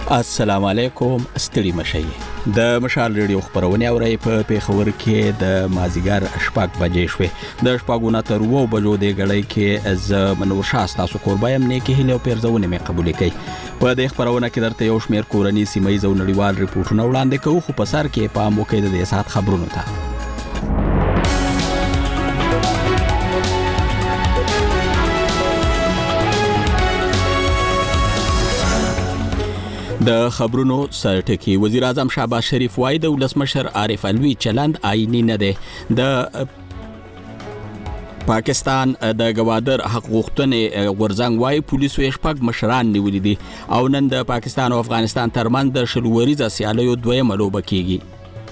السلام علیکم ستړي مشي د مشال ریډیو خبرونه اوري په پیښور کې د مازیګر شپږ بجې شوې د شپږونه تر 2 بجو د غړې کې از منور شاه تاسو قربایم نه کې هله پیرزونه مې قبول کړي په دې خبرونه کې درته یو شمېر کورنۍ سیمې زو نړیوال ریپورتونه وړاندې کوو خو په سر کې په موقع د سات خبرونه ته د خبرونو سرټکی وزیر اعظم شهباز شریف وايي د ولسمشر عارف علوي چلند آئینی نه دی د پاکستان د گوادر حق غوښتنې ورزنګ وايي پولیسو شپږ مشران نیولې دي او نن د پاکستان او افغانستان ترمنځ د شلوریزه سیالیو دویمه لوبه کیږي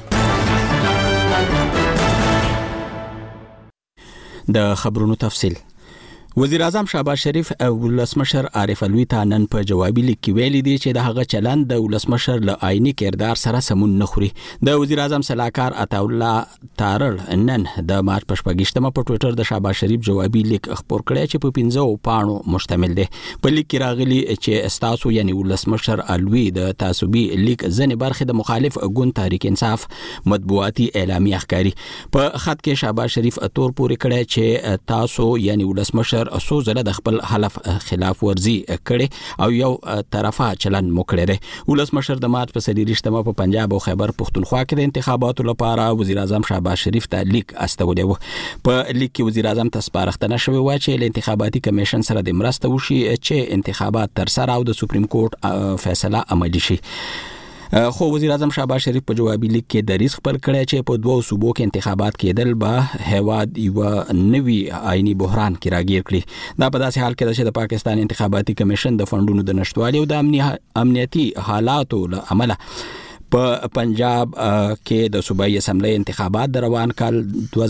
د خبرونو تفصیل وزیر اعظم شهباز شریف او ولسمشر عارف علوي ته نن په جوابي لیک کې ویلي دي چې د هغه چلند د ولسمشر له آئینی کردار سره سمون نه خوري د وزیر اعظم صلاحکار عطا الله تارړ نن د مارچ په 28مه په ټوئیټر د شهباز شریف جوابي لیک خبر کړی چې په 15 پاڼو مشتمل دی په لیک کې راغلي چې استاسو یعنی ولسمشر علوي د تعصبي لیک ځنې برخه د مخالف ګوند تحریک انصاف مطبوعاتي اعلامیه ښکاری په خط کې شهباز شریف اتور پورې کړی چې تاسو یعنی ولسمشر اسو زله د خپل حلف خلاف ورزي کړي او یو طرفه چلن موکړي دي ولسمشر د مارچ په 23مه په پنجاب او خیبر پختونخوا کې د انتخاباتو لپاره وزیر اعظم شهباز شریف ته لیک استولی و په لیک کې وزیر اعظم ته سپارښتنه شوې و چې له انتخاباتي کمیشن سره د مرسته وشي چې انتخابات تر سره او د سپریم کورټ فیصله عملي شي خو وزیر اعظم شهباز شریف په جوابي لیک کې د ریسک پر کړی چې په 2 صوبو کې انتخابات کېدل به هواد یو نوي آئینی بحران کې راګیر کړي دا په داسې حال کې چې د پاکستان انتخاباتي کمیشن د فندونو د نشټوالي او د امنیتي حالاتو له امله په پنجاب کې د صوبایي اسمبلی انتخابات د روان کال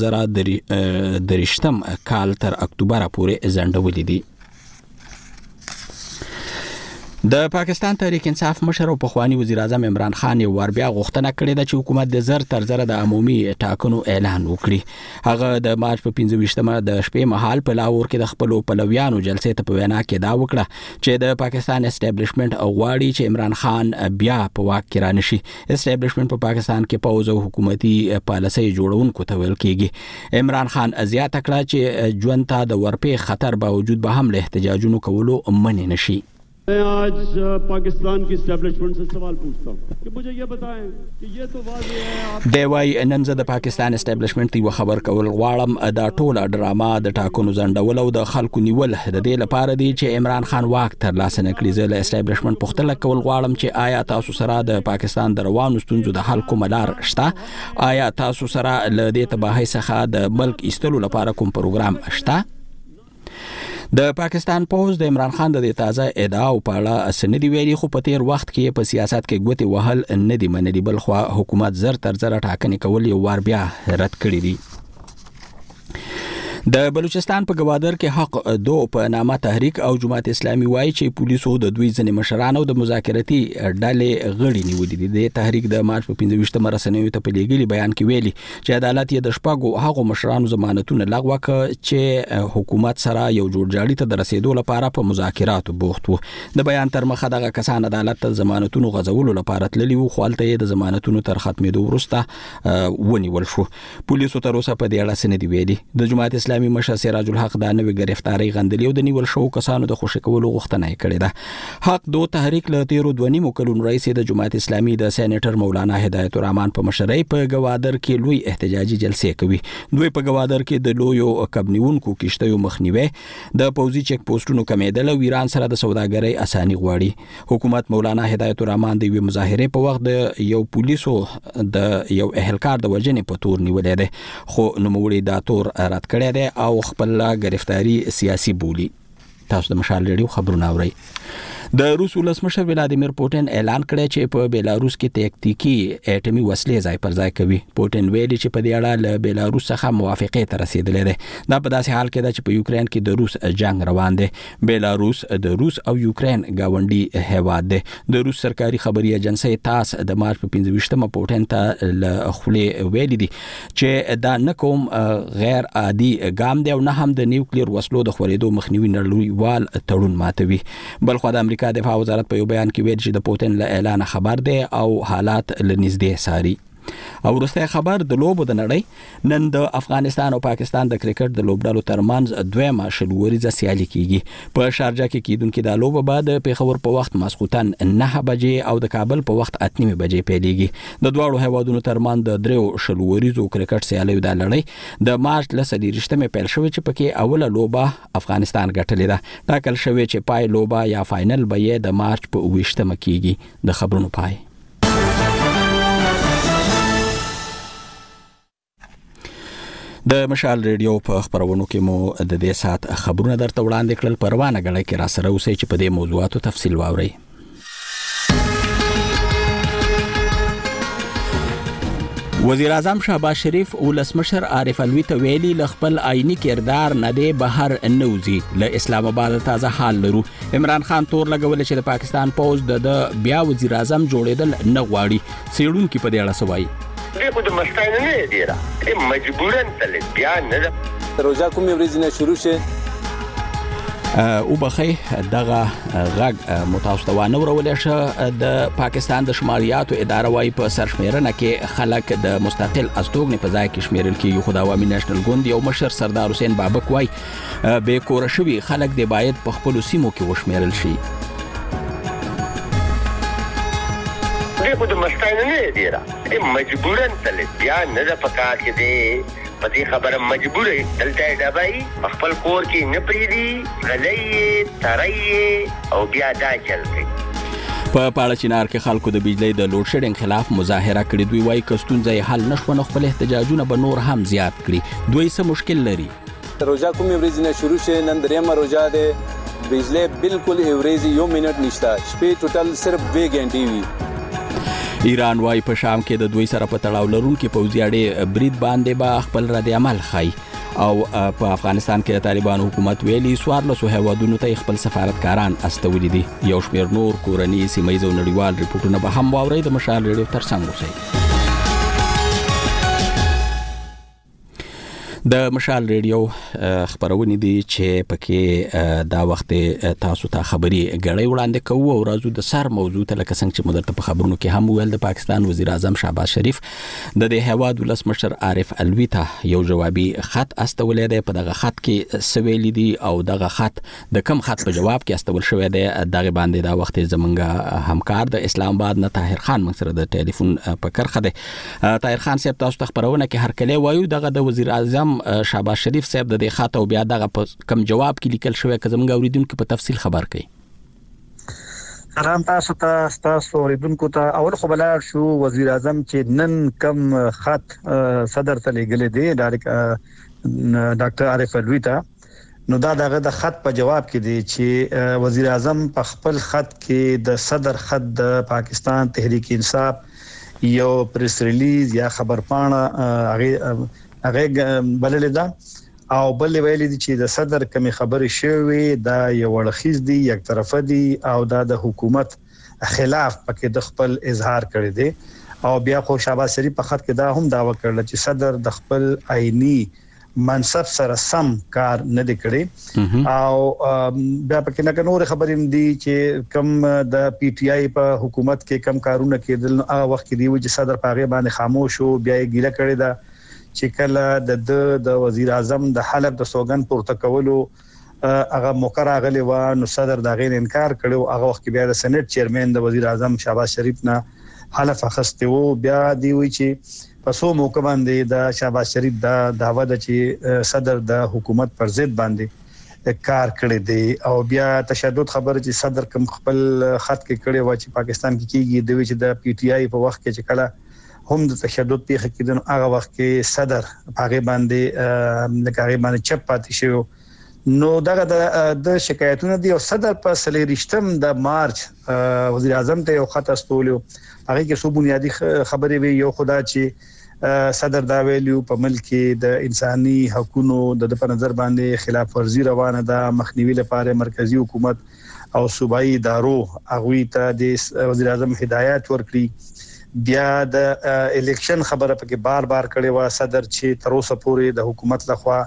2023 کال تر اکتوبر پورې ځنډولې دي د پاکستان تحریک انصاف مشر او پخوانی وزیر اعظم عمران خان یو ور بیا غوښتنه کړې ده چې حکومت د زر تر زر د عمومي ټاکنو اعلان وکړي هغه د مارچ په 25مه د شپې مهال په لاهور کې د خپل پلویانو جلسې ته په وینا کې دا وکړه چې د پاکستان اسټابلیشمنت غواړي چې عمران خان بیا په واک کې رانشي اسټابلیشمنت په پاکستان کې پوز او حکومتي پالیسي جوړونکو ته ویل کېږي عمران خان زیاته کړه چې ژوند ته د ورپې خطر باوجود به هم له احتجاجونو کولو منع نشي मैं आज पाकिस्तान की एस्टैब्लिशमेंट से सवाल पूछता हूँ कि मुझे ये बताएं कि ये तो वाज़ेह है आप دی وای نن زه د پاکستان اسټابلیشمنت یو خبر کول غواړم دا ټوله ډراما د ټاکنو ځنډول او د خلکو نیول د دې لپاره دی چې عمران خان واک تر لاسه نکړي زه له اسټابلیشمنت پختله کول غواړم چې آیا تاسو سره د پاکستان د روانو ستونزو د حل کوم لار شته آیا تاسو سره له دې تباهي څخه د ملک ایستلو لپاره کوم پروګرام شته د پاکستان پوز د عمران خان د تازه ادعا او پاړه سندې ویلي خو په تیر وخت کې په سیاست کې ګوتې وهل نه دی منلي بل خو حکومت زر تر زر ټاکنې کول یو وار بیا رد کړی دی د بلوچستان په گوادر کې حق دو په نامه تحریک او جماعت اسلامي وایي چې پولیسو د دوی ځنې مشران او د مذاکرتي ډلې غړي نیولې دي د تحریک د مارچ په 25مه رسنیو ته په لیږلي بیان کې ویلي چې عدالت یې د شپږو هغو مشرانو ضمانتونه لغوه کړ چې حکومت سره یو جوړجاړي ته د رسیدو لپاره په مذاکراتو بوخت وو د بیان تر مخه دغه کسان عدالت ته ضمانتونو غځولو لپاره تللي وو خو هلته یې د ضمانتونو تر ختمېدو وروسته ونیول شو پولیسو تر اوسه په دې اړه څه نه دي ویلي د جماعت اسلامي مشر سراج الحق د نوې گرفتاری غندلې او د نیول شو کسانو د خوشی کولو غوښتنه کړې ده حق دو تحریک له 13 کلونو رئیس د جماعت اسلامي د سېنیټر مولانا هدایت الرحمن په مشرۍ په گوادر کې لوی احتجاجي جلسې کوي دوی په گوادر کې د لویو کبنیونکو کشتیو مخنیوي د پوزي چک پوسټونو کمیدل او ایران سره د سوداګرۍ اساني غواړي حکومت مولانا هدایت الرحمن د مظاهره په وخت د یو پولیسو د یو اهلکار د وجنې په تور نیولې ده خو نوموړي دا تور رد کړی دی او خپل گرفتاری سیاسی بولی تاسو د مشال ریډیو خبرونه اورئ د روس ولسمشر ولادیمیر پوتین اعلان کړی چې په بیلاروس کې تکتیکی اټومي وسلې ځای پر ځای کوي پوتین ویلي چې په دې اړه له بیلاروس څخه موافقه ته رسیدلې ده دا په داسې حال کې ده چې په یوکرين کې د روس جنگ روان دی بیلاروس د روس او یوکرين گاونډي هیواد دی د روس سرکاري خبري ایجنسی تاس د مارچ په 25مه پوتین ته له خولې ویلي دي چې دا نه کوم غیر عادي ګام دی او نه هم د نیوکلیر وسلو د خورېدو مخنیوي نړیوال تړون ماتوي بل خو د امریکا دفاع وزارت په یو بیان کې ویل چې د پوتین له اعلان خبر دی او حالات لنږدې ساري. او وروسته خبر د لوبو د نړۍ نن د افغانستان او پاکستان د کرکټ د لوبډلو ترمنځ دویمه شلوریزه سیالي کیږي. په شارجه کې کیدونکو د لوبو بعد پیښور په وخت ماسخوتن 9 بجې او د کابل په وخت 8 بجې پیلېږي. د دواړو هیوادونو ترمنځ د دریو شلوریزو کرکټ سیالیو د لړۍ د مارچ ل 23 پیل شوې چې پکې اوله لوبه افغانستان ګټلې ده. ټاکل شوې چې پای لوبه یا فائنل به یې د مارچ په 28 کېږي. د خبرونو پای. د مشال ریډیو په خبرونو کې مو د دې سات خبرونه درته وړاندې کړل. پروانه غړي کې را سره اوسئ چې په دې موضوعاتو تفصیل واورئ. وزیر اعظم شهباز شریف ولسمشر عارف علوی ته ویلي ل خپل آئینی کردار نه دی بهر نوزي. له اسلام آباد تازه حال لرو. عمران خان تور لګول چې د پاکستان پوز د بیا وزیر اعظم جوړیدل نه غواړي. سیړونکو په دې اړه سوای دغه د مستعین نه دی را مجبورن تل بیا نه روزه کومې ورځې نه شروع شي او بخي دغه غږ متاسفانه ورول شه. د پاکستان د شمالیاتو اداره وايي په سرشمیرنه کې خلک د مستقل استوګنې په ځای کې شمیرل کیږي. خو د عوامي نېشنل ګوند یو مشر سردار حسین بابک وايي به کور شوی خلک د باید په خپل سیمو کې وشمیرل شي. دغه د مستعین نه دی را مجبورن تل بیا نه پکار کې دی په دې خبره مجبور دلته دبای خپل کور کې نه پریدي غلې ترې او بیا دا چل کوي. په پاړه چنار کې خلکو د بجلی د لوډ شیډینګ خلاف مظاهره کړې. دوی وايي کستونځي حل نشو نو خپل احتجاجونه به نور هم زیات کړي. دوی څه مشکل لري. روزه کومې ورځې نه شروع شي نن درېمه روزه ده. بجلی بالکل ورځي یو منټ نشته. شپې ټوټل صرف 2 غنټې وي. ایران وايي په شام کې د دوی سره په تړاو لرونکو پوځي اړې برید باندې به خپل رد عمل خای. او په افغانستان کې د طالبان حکومت ویلي 14 هیوادونو ته خپل سفارتکاران استولي دي. یو شمېر نور کورني سیمایي او نړیوال ریپورتونه به هم واوري. د مشال ریډیو ترڅنګ اوسئ. د مشال ریډیو خبرونه دي چې پکې دا وخت تاسو ته خبري غړي وړاندې کوو او راځو د سر موضوع ته لکه څنګه چې مدرته په خبرونو کې هم ویل د پاکستان وزیر اعظم شهباز شریف د دې هواد ولسمشر عارف علوی ته یو جوابي خط استولې دی. په دغه خط کې سویل دي او دغه خط د کم خط په جواب کې استول شوی دی. دغه باندې دا وخت زمونږ همکار د اسلام آباد نه طاهر خان موږ سره د ټلیفون په کرخه دی. طاهر خان صاحب تاسو ته خبرونه کې هر کله وایو دغه د وزیر اعظم شهباز شریف صاحب د دې خاطر او بیا دغه کم جواب کې لیکل شوی که زموږ اوریدونکو په تفصیل خبر کړي. سلام تاسو اوریدونکو ته. اول خو بلار شو وزیر اعظم چې نن کم خط صدر ته لګل دی ډاکټر عارف علوی ته. نو دا دغه د خط په جواب کې دی چې وزیر اعظم په خپل خط کې د صدر خط د پاکستان تحریک انصاف یو پریس ریلیز یا خبر پاڼه هغه بلل ده او بل ویل دي چې د صدر کمی خبرې شوی دا یو ورخیز دی یک طرفه دی او دا د حکومت خلاف پکې د خپل اظهار کړی دی. او بیا خو شهباز شریف په خط کې دا هم داوا کړل چې صدر د خپل آئینی منصب سره سم کار نه دی کړی. او بیا پکې نه نور خبرې دي چې کم د پی ټی آی په حکومت کې کم کارونه کېدل هغه وخت کې دی چې صدر پاغه باندې خاموش او بیا یې ګیله کړی دا چې کله د وزیر اعظم د حلب د سوګن پورته کولو هغه موقر غلی و نو صدر دا غیر انکار کړو. هغه وخت بیا د سېنات چیرمن د وزیر اعظم شهباز شریف نه حلف اخسته وو. بیا دی وی چې پسو موقع باندې د شهباز شریف دا داوا د چې صدر د حکومت پر ضد باندې کار کړی دی. او بیا تشدد خبر چې صدر کوم خپل خط کې کړی و چې پاکستان کې کیږي د وی چې د پی ټی آی په وخت کې چې کله هم د تشدد پیښه کېدنه هغه وخت کې صدر هغه باندې لکه باندې چپ پاتې شو. نو دغه د شکایتونه دي او صدر په 23 د مارچ وزیر اعظم ته یو خط استولیو. هغه کې څو بنیادی خبرې وی. یو خدا چې صدر دا ویلیو په ملک کې د انساني حقوقو د په نظر باندې خلاف ورزي روانه ده. مخنیوي لپاره مرکزی حکومت او صوبایي ادارو هغه ته د وزیر اعظم هدایت ورکړي. بیا د الیکشن خبره پکې بار کړي و صدر چې تر اوسه پورې د حکومت لخوا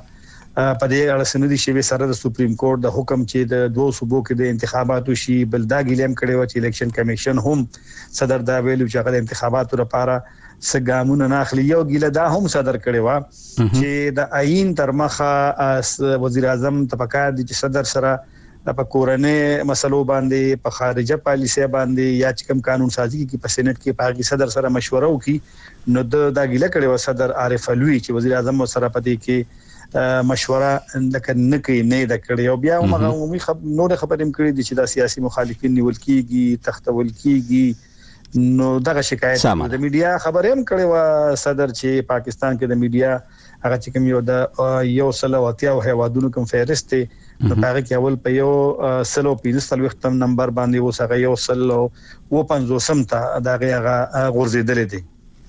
په دې اړه سندي شوی سره د سپریم کورټ د حکم چې د دوه صوبو کې د انتخاباتو شي بل دا ګلیم کړي و چې الیکشن کمیشن هم صدر دا ویلو چې هغه انتخاباتو لپاره سګامونه ناخلی یو ګیله دا هم صدر کړي و چې د آئین تر مخه وزیر اعظم تفکر دي چې صدر سره په کورنۍ مسلو باندې په خارجه پالیسي باندې یا چې کوم قانون سازي کې په سېنات کې پاکي صدر سره مشوره وکړي نو دا ګیله کړي و صدر عارف علوی چې وزیر اعظم سره پدې کې مشوره لکه نه کوي نه د کړي او بیا موږ عمومي نور خبرې کړې دي چې د سیاسي مخالفین نیول کیږي تختول کیږي نو دغه شکایت د میډیا خبرې هم کړې و صدر چې پاکستان کې د میډیا هغه چې کوم یو د یو سلو اتیا او هوادونو کوم فهرست نو هغه کې اول په یو سلو 15 نمبر باندې وسغه یو سلو و 50 ته دغه غورځیدل دي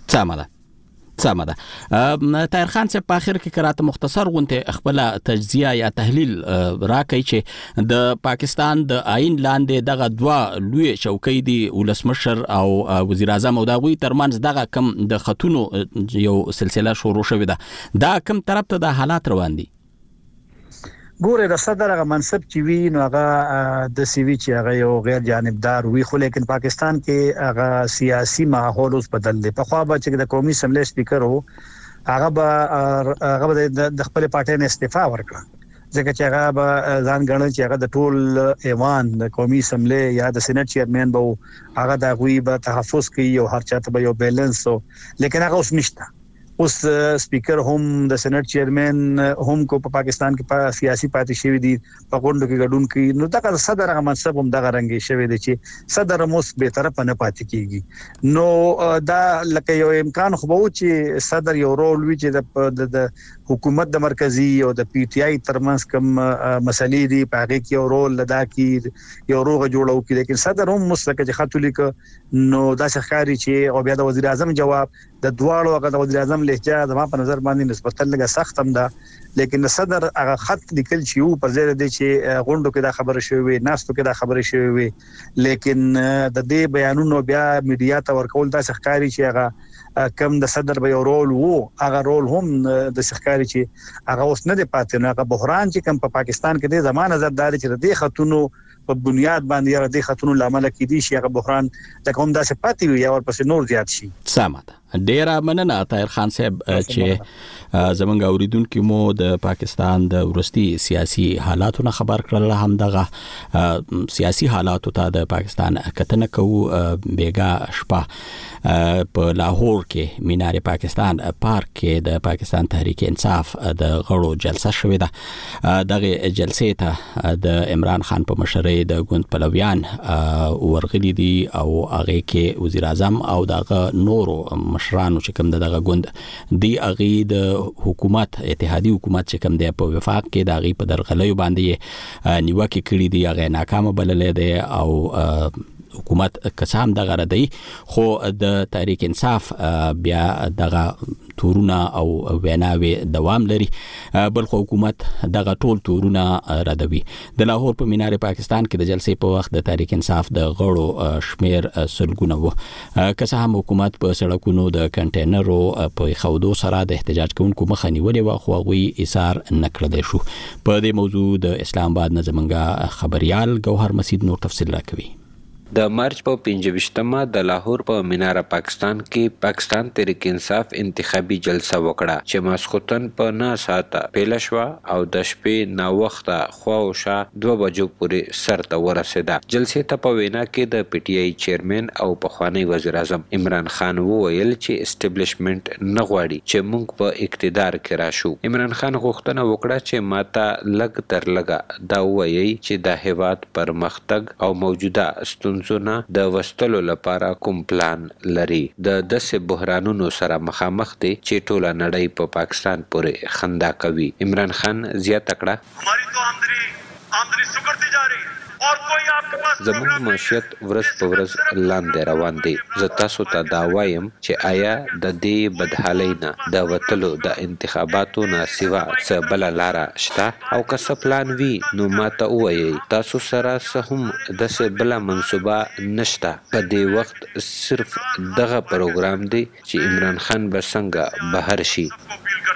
سمه ده طاهر خان صاحب په اخر کې کراته مختصر غونته خپل تجزیه یا تحلیل راکړي چې د پاکستان د آئین لاندې دغه دوا لوی چوکۍ دي ولسمشر او وزیر اعظم او دغه ترمنځ دغه کم د خطونو یو سلسله شروع شوې ده دا کم طرف ته د حالات روان دي ګوره د صدر هغه منصب چې وی نو هغه د سی وی چې هغه یو غیر جانبدار وی خو لیکن پاکستان کې هغه سیاسي ماحول اوس بدل دی په خوا به چې د قومي اسمبلی سپیکر وو هغه به د خپل پارټي نه استعفا ورکړه ځکه چې هغه به ځان ګڼل چې هغه د ټول ایوان د قومي اسمبلی یا د سېنات چیرمن به هغه د غوي به تحفظ کوي او هر چاته به یو بیلانس لیکن هغه اوس نشته اوس سپیکر هم د سېنات چیرمن هم کو په پاکستان کې په سیاسي پاتې شوی دي په غونډو کې ګډون کوي نو دغه صدر هغه منصب هم دغه رنګي شوی دی چې صدر موس به طرف نه پاتې کیږي نو دا لکه یو امکان خو به چې صدر یو رول وی چې د حکومت د مرکزی او د پی ټی آی ترمنځ کوم مسلې دي په هغه کې یو رول ادا کوي یو روغه جوړو کوي لیکن صدر هم مسلکه چې خاطولیک نو دا ښکاری چې او بیا د وزیر اعظم جواب د دواړو هغه د وزیر اعظم لهجه زما په نظر باندې نسبتا لږه سخت هم ده لیکن صدر هغه خط لیکل چې یو پر ځای د چې غونډو کې دا خبره شوې وي ناستو کې دا خبره شوې وي لیکن د دې بیانونو بیا میډیا ته ورکول دا ښکاری چې هغه کم د صدر به یو رول وو هغه رول هم د ښکاری چې هغه اوس نه دی پاتې نه هغه بحران چې کم په پاکستان کې د زمانه نظردار چې د خاتونو په بنیاد باندې یا د خاتونو لامل کې دي چې هغه بحران د کوم داسې پاتې وي یا ورپسې نور زیات شي سمه ده ډیره مننه طاهر خان صاحب چې زمونږ اوریدونکو مو د پاکستان د ورستي سیاسي حالاتو نه خبر کړل هم دغه سیاسي حالاتو ته د پاکستان کتنه کوو بیګا شپه په لاهور کې مینار پاکستان پارک کې د پاکستان تحریک انصاف د غړو جلسه شوې ده دغه جلسې ته د عمران خان په مشرۍ د ګوند پلویان ورغلي دي او هغه کې وزیر اعظم او دغه نورو مشرانو چې کوم دغه ګوند دی اغي د حکومت اتحادي حکومت چې کوم دی په وفاق کې د اغي په درغلیو باندې نیوکه کړې دي هغه ناکامه بللې ده او حکومت قسم دغه ردی خو د تحریک انصاف بیا دغه تورونه او ویناوي دوام لري بل خو حکومت دغه ټول تورونه ردوي د لاهور په مینار پاکستان کې د جلسې په وخت د تحریک انصاف د غړو شمیر سلګونه وو که هم حکومت په سړکونو د کنټینرو په خودو سره د احتجاج کوونکو مخه نیولې و خو غوي ایثار نکړل شو په دې موضوع د اسلام آباد نظمنګا خبريال گوهر مسید نور تفصیل راکوي د مارچ په 25مه د لاهور په مینار پاکستان کې پاکستان تحریک انصاف انتخابي جلسه وکړه چې ماسختن په 9 ساعته پیل شو او د شپې نا وخته خواوشا 2 بجو پورې سرته ورسېده جلسې ته په وینا کې د پی ټی آی چیرمن او پخوانی وزیر اعظم عمران خان وویل چې اسټابلیشمنت نه غواړي چې موږ په اقتدار کې راشو عمران خان غوښتنه وکړه چې ماته لګ تر لګه دا وایي چې د هیواد پرمختګ او موجوده زونه د وستلو لپاره کوم پلان لري د داسې بحرانونو سره مخامخ دي چې ټوله نړۍ په پاکستان پورې خندا کوي عمران خان زیاته کړه हमारी तो आमदनी सुकड़ती जा रही है और कोई आपके पास زموږ معیشت ورځ په ورځ لاندې روان دی زه تاسو ته دا وایم چې آیا د دې بدحالۍ نه د وتلو د انتخاباتو نه سوا څه بل لاره شته او که څه پلان وي نو ماته ووایئ تاسو سره څه هم داسې بله منصوبه نشته په دې وخت صرف دغه پروګرام دی چې عمران خان به څنګه بهر شي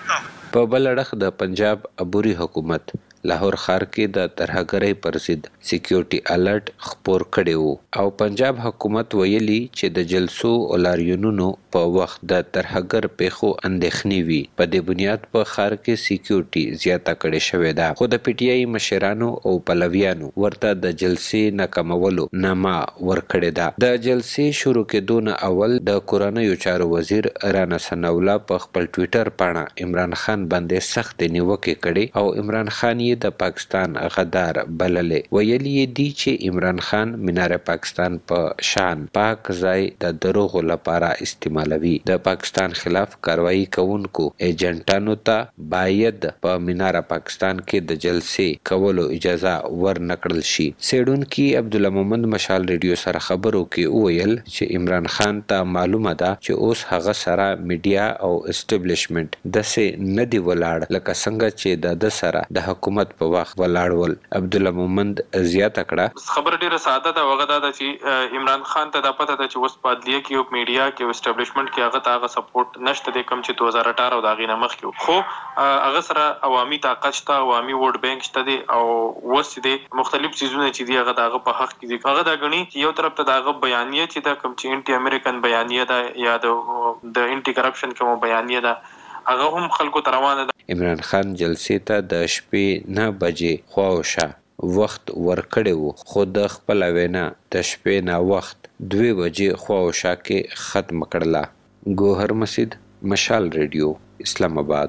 په بل اړخ د پنجاب عبوري حکومت لاهور ښار کې د ترهګرۍ پر ضد سکیورټي الرټ خپور کړی وو او پنجاب حکومت ویلي چې د جلسو او لاریونونو په وخت د ترهګر پیښو اندېښنې وي. په دې بنیاد په ښار کې سکیورټي زیاته کړې شوې ده، خو د پی ټی آی مشرانو او پلویانو ورته د جلسې ناکامولو نامه ورکړې ده. د جلسې شروع کېدو نه اول د کورنیو چارو وزیر رانا ثناء الله په خپل ټویټر باندې عمران خان باندې سخت نیوکې کړې او عمران خان د پاکستان غدار بللې. ویلي دي چې عمران خان مینار پاکستان په شان پاک ځای د دروغو لپاره استعمالوي. د پاکستان خلاف کاروایی کوونکو ایجنټانو ته باید په مینار پاکستان کې د جلسې کولو اجازه ورنکړل شي. سیډونکي عبدالله محمد مشال ریډیو سره خبرو کې وویل چې عمران خان ته معلومه ده چې اوس هغه سره میډیا او اسټابلیشمنت دسه ندی ولاړ لکه څنګه چې د سره د حکومت په وخت ولاړول. عبدالله محمد زیاته کړه خبر ډیره ساده ده، وغه دا چې عمران خان ته د پته ده چې اوس په عدلیه کې او میډیا کې او اسټابلیشمنت کې هغه ته سپورټ نشته د کم چې 2018 او د غینه مخ کې، خو هغه سره عوامي طاقت شته، عوامي ووټ بانک شته دي او وس دي مختلف چیزونه چې دی هغه دغه په حق کې دي. هغه دا غني چې یو طرف ته دغه بیانیه چې د کم چې انټي امریکن بیانیه ده یا د انټي کرپشن کوم بیانیه ده هغه هم خلکو ته روانه ده. عمران خان جلسې ته د شپې 9 بجې خواوشا وخت ورکړی وو، خو د خپل وینا د شپې 9 وخت 2 بجې خواوشا کې ختم کړله. ګوهر مسجد، مشال ریډیو، اسلام آباد.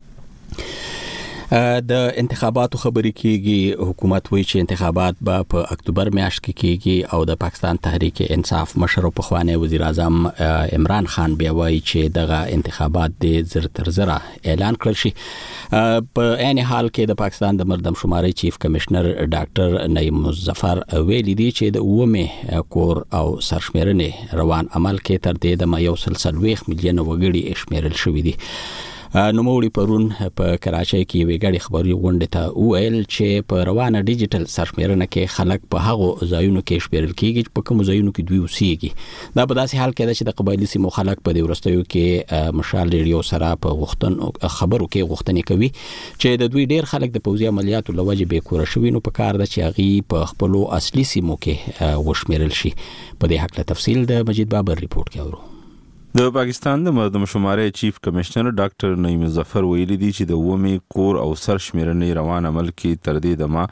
د انتخاباتو خبرې کیږي. حکومت وایي چې انتخابات به په اکتوبر میاشت کې کیږي او د پاکستان تحریک انصاف مشر او پخوانی وزیر اعظم عمران خان بیا وایي چې دغه انتخابات د زر تر زره اعلان کړل شي. په عین حال کې د پاکستان د مردم شماري چیف کمشنر ډاکټر نعیم مظفر ویلي دی چې د اومه کور او سرشمیرنې روان عمل کې تر دې د 1.3 میلیون وګړي شمیرل شوې دي. نوموړي پرون په کراچۍ کې ویګړي خبري غونډه ته ویل چې په روانه ډیجیټل سرشمیرنه کې خلک په هغو ځایونو کې شمیرل کیږي په کوم ځایونو کې دوی اوسېږي. دا په داسې حال کې ده چې د قبایلی سیمو خلک په دې ورستیو کې مشال ریډیو سره په خبرو کې غوښتنې کوي چې د دوی ډیر خلک د پوځي عملیاتو لوجه به کور شوي نو په کار ده چې هغه په خپل اصلي سیمو کې وشمیرل شي. په دې حق له تفصیل د مجید بابر ریپورت کې اورو. د پاکستان د مردم شماري چیف کمشنر ډاکټر نعیم مظفر ویلي دی چې د اومه کور او سرشمیرنې روان عمل کې تر دې دمه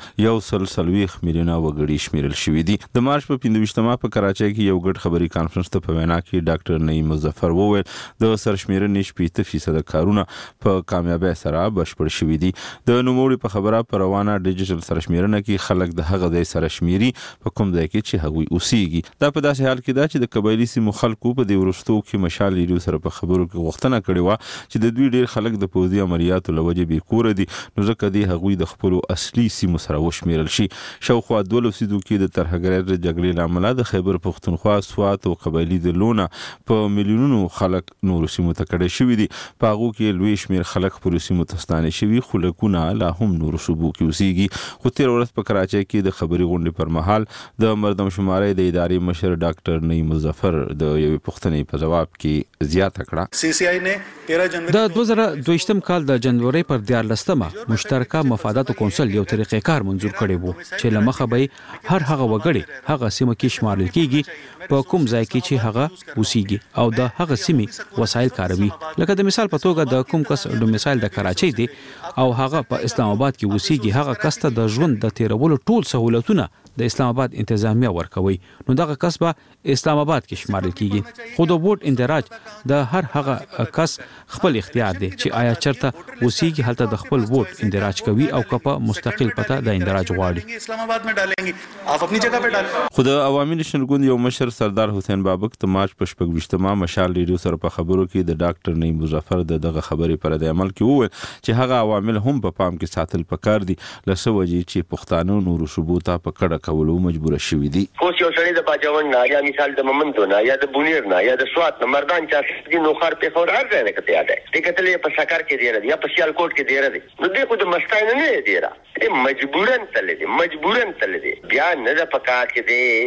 1.3 میلیون وګړي شمیرل شوې دي. د مارچ په 25مه په کراچۍ کې یو ګډ خبري کانفرنس ته په وینا کې ډاکټر نعیم مظفر وویل د سرشمیرنې 80% کارونه په کامیابی سره بشپړ شوې دي. د نوموړي په خبره پر روانه ډیجیټل سرشمیرنه کې خلک د هغه د سرشمیري په کوم ځای کې چې هغوی اوسېږي. دا په داسې حال کې ده چې د قبایلی سیمو خلکو په دې ورستو کې مشال ریډیو سره په خبرو کې غوښتنه کړې و چې د دوی ډیر خلک د پوځي عملیاتو لوجه به کور دي نو ځکه دی هغوی د خپل اصلي سیمو سره وشمیرل شي. شاوخوا 12 سیدو کې د ترهګرۍ جګړې لامل د خیبر پختونخوا، سوات او قبایلی د لونه په میلیونونو خلک نور سیمو ته کډه شوي دي. په هغه کې لوی شمیر خلک پر سیمو ته ستانه شوي، خلکونه لا هم نور صوبو کې اوسېږي. خو تیر ورځ په کراچۍ کې د خبري غونډې پر مهال د مردم شماري د ادارې مشر ډاکټر نعیم مظفر د یوې پوښتنې په جواب کې زیاته کړه. سی سی آی نه 13 جنوري د 2022م کال د جنوري پر 14مه مشترکه مفاداتو کونسل یو طریقې کار منزور کړی وو چې لمخه به هر هغه وګړي هغه سیمه کې شمارل کیږي په کوم ځای کې چې هغه اوسېږي او د هغه سیمې وسایل کاروي. لکه د مثال په توګه د کوم کس د مثال د کراچۍ دی او هغه په اسلام آباد کې اوسېږي، هغه کس ته د ژوند د تیرولو ټول سہولتونه د اسلام آباد انتظامیه ورکوي، نو دغه کس به اسلام آباد کې شمارل کیږي. خو د ووټ اندراج د هر هغه کس خپل اختیار دی چې آیا چرته اوسېږي هلته د خپل ووټ اندراج کوي او کپه مستقل پته د اندراج غواړي. اسلام آباد میں ڈالیں گے آپ اپنی جگہ پہ ڈالیں. خو د عوامي نشنل ګوند یو مشر سردار حسین بابک د مارچ په 25مه مشال ریډیو سره په خبرو کې د ډاکټر نعیم مظفر دغه خبرې پر د عمل کې وویل چې هغه عوامل هم په پام کې ساتل پکار دي لسه وجې چې پښتانه نور شبوتا په کډه کولو مجبور شوي دي. خو یو سړی د باجوړ نه یا مثال د ممندو نه یا د بونیر نه یا د سوات نه مردان چا چې نو خار په خور ارزه نه کته یاد دی کتلې په سکر کې دی یا په سیال کوټ کې دی دی نو دې خو د مستاین نه دی را مجبورن تل دی بیا نه د پکار کې دی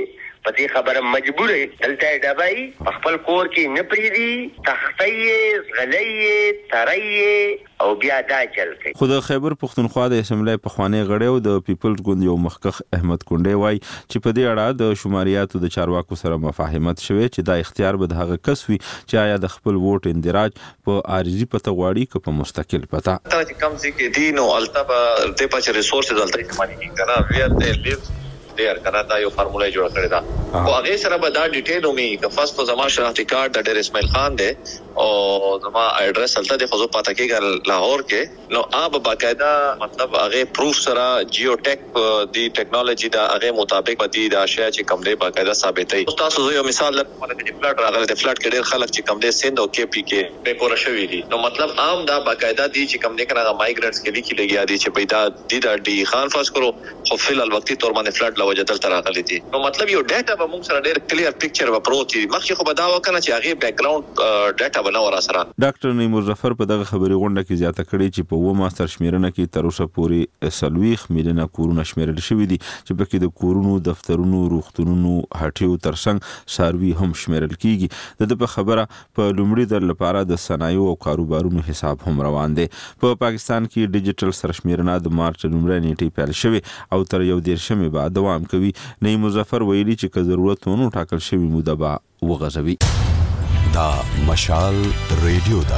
پدې خبره مجبور دلته ډبای خپل کور کې نه پریدي تختی غلې ترې او بیا دا چل کوي. خو د خیبر پښتونخوا د اسمبلی په خوانی غړیو د پیپلز ګوند یو مخکخ احمد کونډې وای چې په دې اړه د شماریاتو د چارواکو سره مفاهمت شوه چې دا اختیار به د هغه کس وي چې آیا د خپل ووټ اندراج په عارضی پته غواړي که په مستقل پته. تا چې کم سي کې دین او التبا د پچ ریسورسز دلته استعمالي کیږي کنه وی ار د لیو دیر کنه دا یو فارموله جوړ کړی دا او هغه سره به دا ډیټیل ومي که فرست زما شناختی کارت د ډیر اسماعیل خان دی او زما ایڈریس الته د خصوص پته کېږي لاهور کې نو اب باقاعده مطلب هغه پروف سره جیو ټیک دی ټیکنالوژي دا هغه مطابق بدی دا شی چې کوم دی باقاعده ثابتې تاسو یو مثال لپاره د فلټ راغلی د فلټ کې ډیر خلک چې کوم دی سند او کې پی کې به کور شوی دي نو مطلب عام دا باقاعده دی چې کوم دی کنه مایګرنټس کې لیکي لګیا دي چې پیدا دي دا ډی خان فاس کړو خو فل الوقتی تور باندې فلټ وجدل تراغلی دي نو مطلب یو ډاټا به موږ سره ډېر کلیر پکچر به پروت دي مخکې خو به دا وکنه چې هغه بیک ګراوند ډاټا بنو را سره. ډاکټر نیم ظفر په دغه خبري غونډه کې زیاته کړې چې په و ماستر شمیرنه کې تر اوسه پورې 30 میلیونه کورونه شمیرل شوې دي چې پکې د کورونو دفترونو روغتونونو هټیو ترڅنګ ساروي هم شمیرل کیږي. د په خبره په لومړي در لپاره د صنایع او کاروبارونو حساب هم روان دي. په پاکستان کې ډیجیټل سرشمیرنه د مارچ لومړۍ نیټې پیل شوې او تر یو 10 بعد دوام کوي. نیم ظفر ویلي چې که ضرورت ونه ټاکل شوی موده به وغځوي. دا مشال ریډیو دا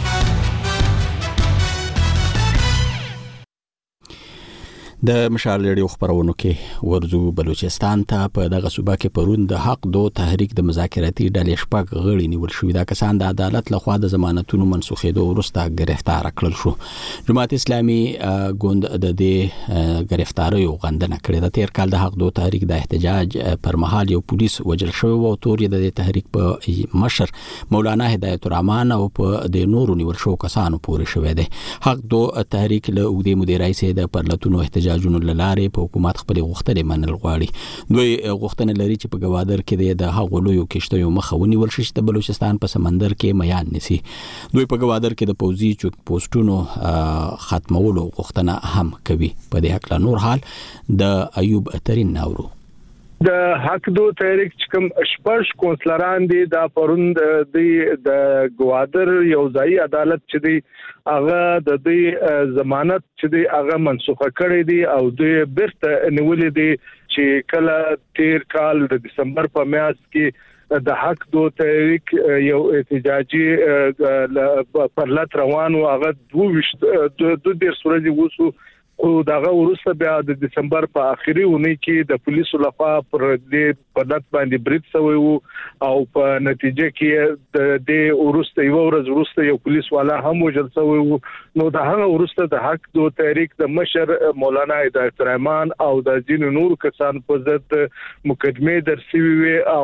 د مشال ریډیو خبرونو کې ورزو بلوچستان ته په دغه صوبه کې پرون د حق دو تحریک د مذاکراتي ډلې شپږ غړي نیول شوې دا کسان د عدالت لخوا د ضمانتونو منسوخېدو وروسته گرفتار کړل شو. جماعت اسلامي ګوند د دې گرفتاریو غندنه کړې ده. تیر کال د حق دو تحریک د احتجاج پر مهال یو پولیس وژل شوی او تور د تحریک په مشر مولانا هدایت الرحمن او په د نورو نیول شو کسانو پورې شوی دی. حق دو تحریک له اوږدې مودې راهیسې د پرلتونو احتجاجونو لاره په حکومت خپل غوښتنې منل غواړي. دوی غوښتنه لري چې په ګوادر کې د هغو لویو کشتیو مخه ونیول شي چې د بلوچستان په سمندر کې میان نسی. دوی په ګوادر کې د پوځي چوک پوسټونو ختمولو غوښتنه هم کوي. په دې حق لا نور حال د ایوب اترین ناورو. د حق دو تحریک کوم شپږ کونسلران دي دا پروند د ګوادر یو ځای عدالت چې دی هغه د دې ضمانت چې دی هغه منسوخه کړې دي او دوی بیرته نیولې دي چې کله تیر کال د دسمبر په میاشت کې د حق دو تحریک یو احتجاجي پرلط روان او هغه 22 ورځې وسو او داغه ورسته بیا د دسمبر په اخیری ونی کې د پولیسو لخوا پر دې پرلط باندې بریټ شوی او په نتیجه کې د ورسته یو ورځ ورسته یو پولیس والا هم وژل شوی نو د هغه ورسته د حق دو تحریک د مشر مولانا هدایت الرحمن او د جن نور کسان په ضد مقدمه درسوي او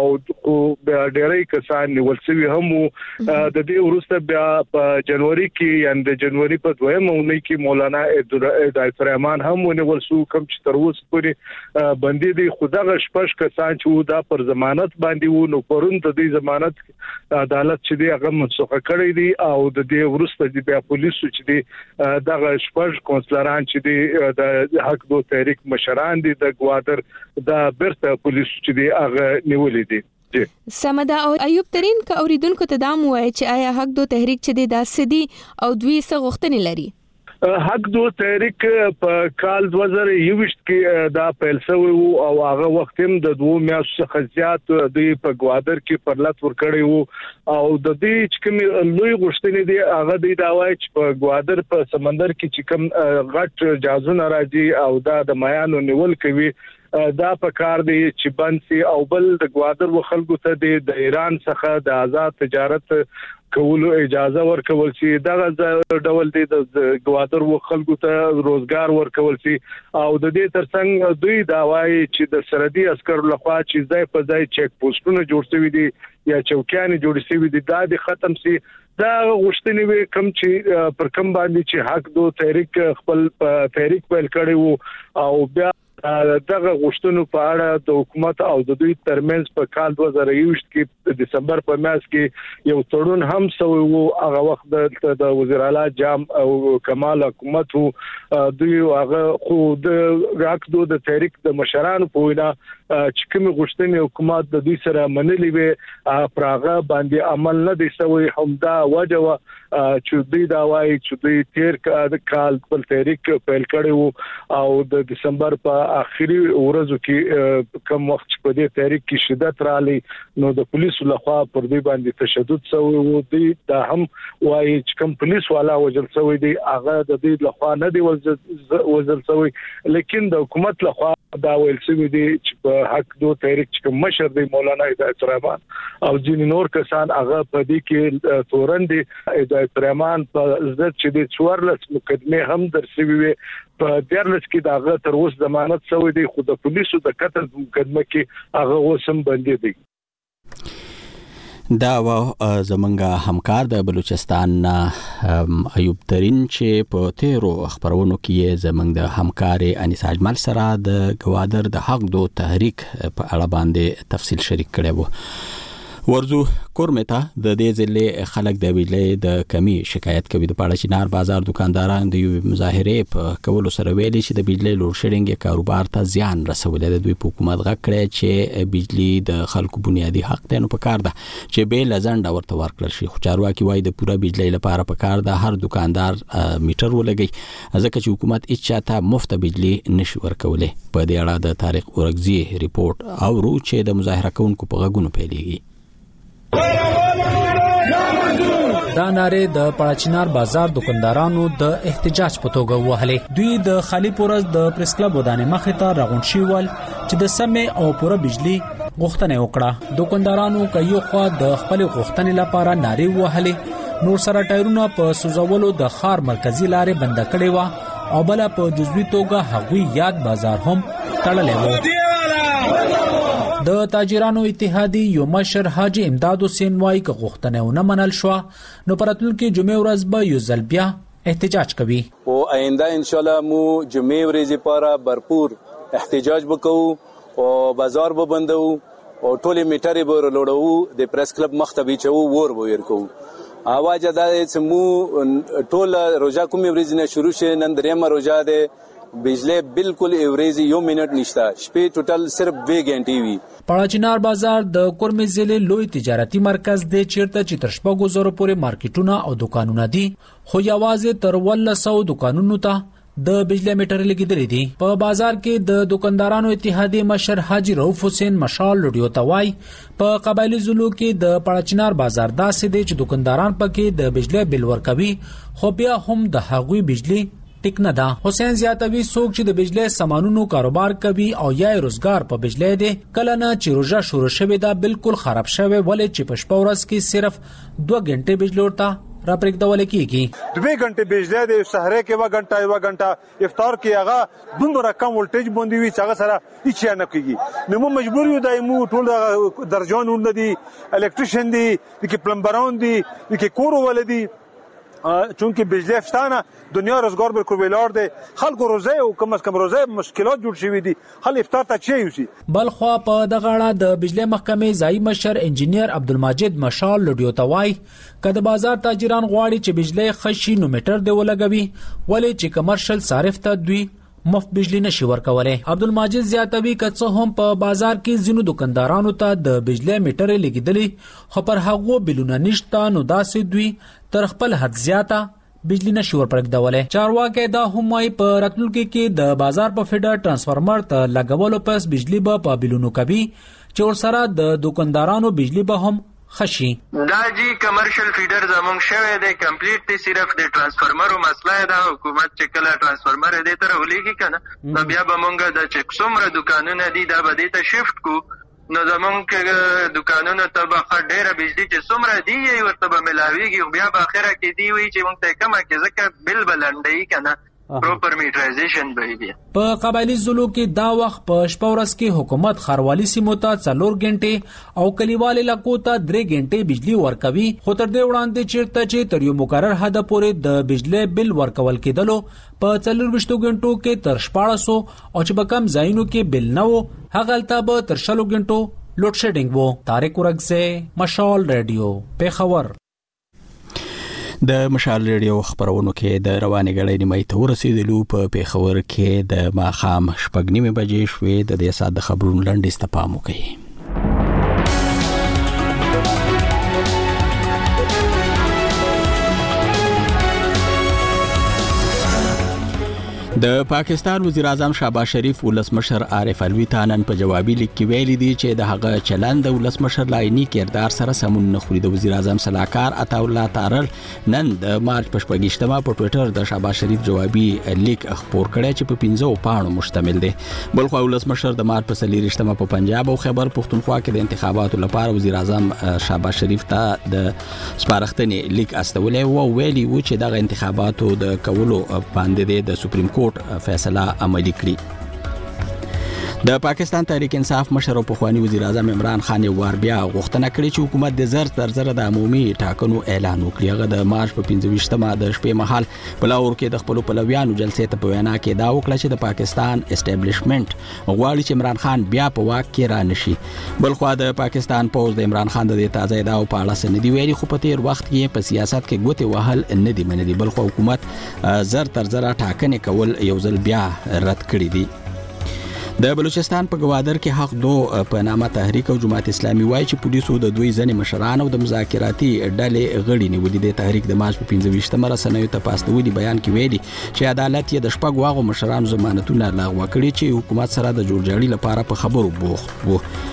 ډېرې کسان نیول شوی هم د دې ورسته بیا په جنوري کې یعنی د جنوري په 2 مونږ کې مولانا هدایت الرحمن هم ونیول شو کوم چې تر اوسه پورې باندې دي خدغه شپږ کسان چې دا پر ضمانت باندې وو نو پرون د دې ضمانت عدالت چې دی هغه منسوخه کړی دی او د دې ورسته دی بیا پولیسو چې دی دغه شپږ کونسلران چې دی د حق دو تحریک مشران دي د ګوادر د برته پولیسو چې دی هغه نیولې دي. سمدا او ایوب ترین کا اوریدونکو ته دام وای چې آیا حق دو تحریک چې دی د سدي او دوی څه غوښتنې لري. حق دو تحریک په کال 2021 کې دا پیل شوی او هغه وخت هم د 2 میاشتو څخه زیات د په ګوادر کې پرلط ورکړی وو او د دې چې کوم لوی غوښتنې دي هغه د وای چې په ګوادر په سمندر کې چې کوم غټ جازونه راځي او دا د میانو نیول کوي دا په کار دی چې بنسي او بل د ګوادر وخلکو ته د ایران څخه د آزاد تجارت کولو اجازه ورکول شي دا ډول دی د ګوادر وخلکو ته روزګار ورکول شي او د دې ترڅنګ دوی دا وایي چې د سرحدي عسکرو لخوا چې ځای په ځای چیک پوسټونه جوړ شوي دي یا چوکیان جوړ شوي دي دا د ختم شي. دا غوښتنې وي کوم چې پر کوم باندې چې حق دو تحریک خپل تحریک پیل کړی وو او بیا دغه غوښتنو په اړه د حکومت او د دوی ترمنځ په کال 2021 کې د دسمبر په میاشت کې یو تړون هم شوی وو. هغه وخت د وزیر اعلی جام او کمال حکومت وو دوی هغه خو د حق دو د تحریک د مشرانو په وینا چې کوم غوښتنې حکومت د دوی سره منلې وي پراغه باندې عمل نه دي شوی همدا وجه چې دوی دا وایي چې دوی تیر کال خپل تحریک پیل کړی وو او د دسمبر په آخري ورځو کې کوم وخت په دې تحریک کې شدت رالی نو د پولیسو لخوا پر دوی باندې تشدد شوی وو دوی دا هم وایي چې کوم پولیس والا وژل شوی دی هغه د دې لخوا نه دی وژل شوی لیکن د حکومت لخوا دا ویل شوی دی چې په حق دو تحریک چې مشر دی مولانا هدایت الرحمن او ځینې نور کسان هغه په دې کې تورن دي هدایت الرحمن په عزت چې د 14 مقدمه هم درسوي وي په 14 کې داغه تر اوس ضمانت شوی دی خو د پولیسو د قتل مقدمه کې هغه اوسم باندې دی دا زمونږ همکار د بلوچستان ایوب ترین چې په تیرو خبرونو کې زمونږ د همکار انیس اجمل سره د گوادر د حق دو تحریک په اړه باندې تفصیل شریک کړی وو ورزو کورمتا د دې ځلې خلک د بجلی د کمی شکایت کوي د پاړه چنار بازار دکانداران د یو مظاهره په کولو سره ویلي چې د بجلی لوډ شیډینګ کاروبار ته زیان رسولې د دوی په حکومت غږ کړی چې بجلی د خلکو بنیادی حق دی نو په کار ده چې به لزنده ورته ورکړل شي خو چارواکي وایي د پوره بجلی لپاره په کار ده هر دکاندار میټر ولګي ځکه چې حکومت هیڅ ته مفت بجلی نشي ورکولې په دې اړه د تاریخ اورګزی ریپورت او رو چې د مظاهره کوونکو په غږونو پیلېږي دا ناره د پړاچینار بازار دکاندارانو د احتجاج په توګه وهلې دوی د خالی پورز د پریس کلب ودانې مخې ته راغونډ شول چې د سمې او پوره بجلی غوښتنه وکړه دکاندارانو کایو خو د خپل غوښتنې لپاره ناره وهلې نور سره ټایرونه په سوزولو د خار مرکزی لارې بند کړې و او بل په جزوی توګه هغوی یاد بازار هم تړلې و د تاجرانو اتحادی یو مشر حاجی امداد حسین وايي که غوښتنه ونه منل شو نو پراتلونکي جمعې ورځ به یو ځل بیا احتجاج کوي او آینده ان شاء الله مو جمعې ورځ لپاره भरपूर احتجاج وکړو او بازار به بندو او ټولې میټرې به لوړو د پریس کلب مختبي چو ور ورکو اواز دا چې مو ټول روزه کومې ورځ نه شروع شي نن درېمه روزه ده بجلی بالکل ایوریزی یو منټ نشته شپې ټوټل صرف 2 غنټې وي پړاچینار بازار د کورمې ضلع لوی تجارتي مرکز دی چیرته چې تر شپږو زره پورې مارکیټونه او دکانونه دي خو یوازې تر 100 دکانونو ته د بجلی میټر لګیدلې دي په بازار کې د دکاندارانو اتحادیه مشر حاجی رؤف حسین مشال لډیو توای په قبایلی زلو کې د پړاچینار بازار داسې دی چې دکانداران پکې د بجلی بل ورکوي خو بیا هم د هغوی بجلی ټیک نه ده حسین زیاتوي څوک چې د بجلی سامانونو کاروبار کوي او یا روزګار په بجلی دی کله نه چې روزه شروع شوه دا بالکل خراب شوه ولې چې په شپه ورځ کې صرف 2 غنټې بجلی ورته را پرېږدول کېږي 2 غنټې بجلی دی سحره کې 1 غنټه افطار کې هغه دومره کم ولټیج باندې وي چې هغه سره هیڅ نه کېږي نو موږ مجبور یو دایمو ټول درجون ولدي الکتریشن دي کې پلمبران دي کې کور ولدي چونکه بجلی فتانه دنیا روزگار بر کوبلار ده خلک روزه او کم از کم روزه مشکلات جوړ شوی دي خل افطار ته چي وسی بل خو په دغه اړه د بجلی محکمې ځای مشر انجینیر عبدالمجید مشال لډیو توای کله بازار تاجران غواړي چې بجلی خشي نو میټر دی ولګوي ولې چې کمرشل صارف ته دوی مفت بجلی نشي ورکولای عبدالمجید زیاتوي کڅه هم په بازار کې زینو دکاندارانو ته د بجلی میټر لګیدلې خو پر هغه بلونه نشته نو داسې دوی تر خپل حد زیاته بجلی نشي ورپرګدولای چارواکي دا هم وايي په راتلونکي کې د بازار په فیډر ترانسفارمر ته لګولو پس بجلی به په بلونو کوي چې ور سره د دکاندارانو بجلی به هم خشي دا جی کمرشل فیډر زمونږ شوی دی کمپلیټ دی صرف د ترانسفارمر مسله دا حکومت چې کله ترانسفارمر دې تر ولېږي کنه نو بیا به مونږ د چک څومره دکانونه دي دا به دې ته شفت کو نو زمونږ دکانونو ته به ډېره بجلی چې څومره دی یې ورته به ملاویږي بیا به اخره کې دی وي چې مونږ ته کمه کې ځکه بل بلنډي کنه پروپر میټرایزیشن به وي په قبایلی زلو کې دا وخت په شپه ورځ کې حکومت خاروالي سیمو ته 4 غنټې او کلیوال علاقو ته 3 غنټې بجلی ورکوي خو تر دې وړاندې چیرته چې تر یو مقرر حد پورې د بجلی بل ورکول کېدلو په 24 غنټو کې تر 1400 او چې بکم ځایونو کې بل نه وو هغه تل به تر 60 غنټو لوډ شیډینګ وو طارق ورغزه مشال رادیو پیښور د مشال ریډیو خبرونو کې د روانې غړې نیمه ته ورسېدلو په پیښور کې د ماخام 8:30 بجې شوې. د دې ساده خبرونو لنډیز ته پام وکړئ. د پاکستان وزیر اعظم شهباز شریف ولسمشر عارف علوي ته نن په جوابي لیک کې ویلي دي چې د هغه چلند د ولسمشر لایني کردار سره سمون نه خوري. د وزیر اعظم صلاحکار عطا الله تارل نن د مارچ په 28 په ټوئیټر د شهباز شریف جوابي لیک خپور کړی چې په 15 پاڼو مشتمل دی. بلخو ولسمشر د مارچ په 23 په پنجاب او خیبر پختونخوا کې د انتخاباتو لپاره وزیر اعظم شهباز شریف ته د سپارښتنې لیک استولې او ویلي و چې دغه انتخاباتو د کولو باندې د سپریم کورټ فیصله عملی کړي. د پاکستان تحریک انصاف مشر او پخوانی وزیر اعظم عمران خان وار بیا غوښتنه کړې چې حکومت د زر د عمومي ټاکنو اعلان وکړي. هغه د مارچ په 25 د شپې مهال په لاهور کې د خپل پلویانو جلسې ته په وینا کې دا وکړه چې د پاکستان اسټابلیشمنت غواړي چې عمران خان بیا په واک کې را نشي. بلخو د پاکستان پوز د عمران خان د تازه ادعاو په اړه سندې ویلي خو په تیر وخت کې په سیاست کې ګوتې وهل نه دي منلي. بلخو حکومت زر ټاکنې کول یو ځل بیا رد کړی دي. د بلوچستان په گوادر کې حق دو په نامه تحریک او جماعت اسلامي وایي چې پولیسو د دوی ځنې مشران او د مذاکراتي ډلې غړي نیولي. د تحریک د مارچ په 25 رسنیو ته پاستولي بیان کې ویلي چې عدالت یې د شپږ واغو مشرانو ضمانتونه لغوه کړي چې حکومت سره د جوړجاړي لپاره په خبرو بوخت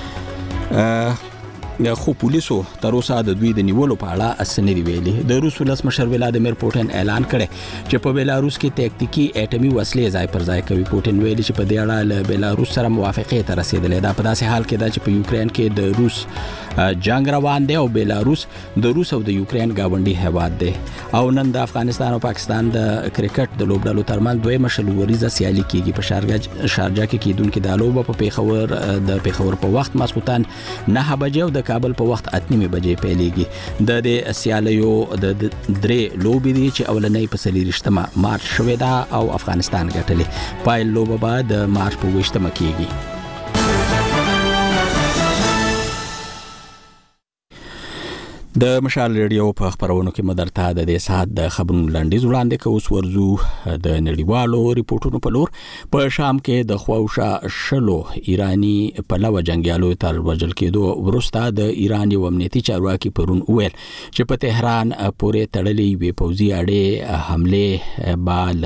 وو. خو پولیسو تر اوسه د دوی د نیولو په اړه اسنه دی ویلي. د روس ولسمشر ولادیمیر پوتین اعلان کړی چې په بیلاروس کې تاکتیکي اټومي وسلې ځای پر ځای کوي. پوتین ویلي چې په دې اړه له بیلاروس سره موافقه ته رسیدلې ده. په داسې حال کې دا چې په یوکرين کې د روس جنگ روان دی او بیلاروس د روس او د یوکرين گاونډي هیواد دی. او نن د افغانستان او پاکستان د کرکټ د لوبډلو ترمنځ دوه مشلوریزه سیالي کیږي. په شارجه کې کیدونکو د لوب په پیښور په وخت ماسخوتن 9 بجې او د کابل په وخت 8:30 بجې پیلېږي. د دې سیالیو د درې لوبې دي چې اولنۍ په 23 مارچ شوې ده او افغانستان ګټلې. پایل لوبه به د مارچ په 20 کېږي. د مشال ریډیو په خبرونو کې مدرته د دې ساعت د خبرونو لاندې وړاندې کوو. ورزو د نړیوالو ریپورتونو په لور. په شام کې د خواوشا شلو ایرانی پلوه جنگیالو تر وژل کېدو وروسته د ایران یو امنیتي چارواکي پرون ویل چې په تهران پورې تړلې وی پوځي اړې حمله بال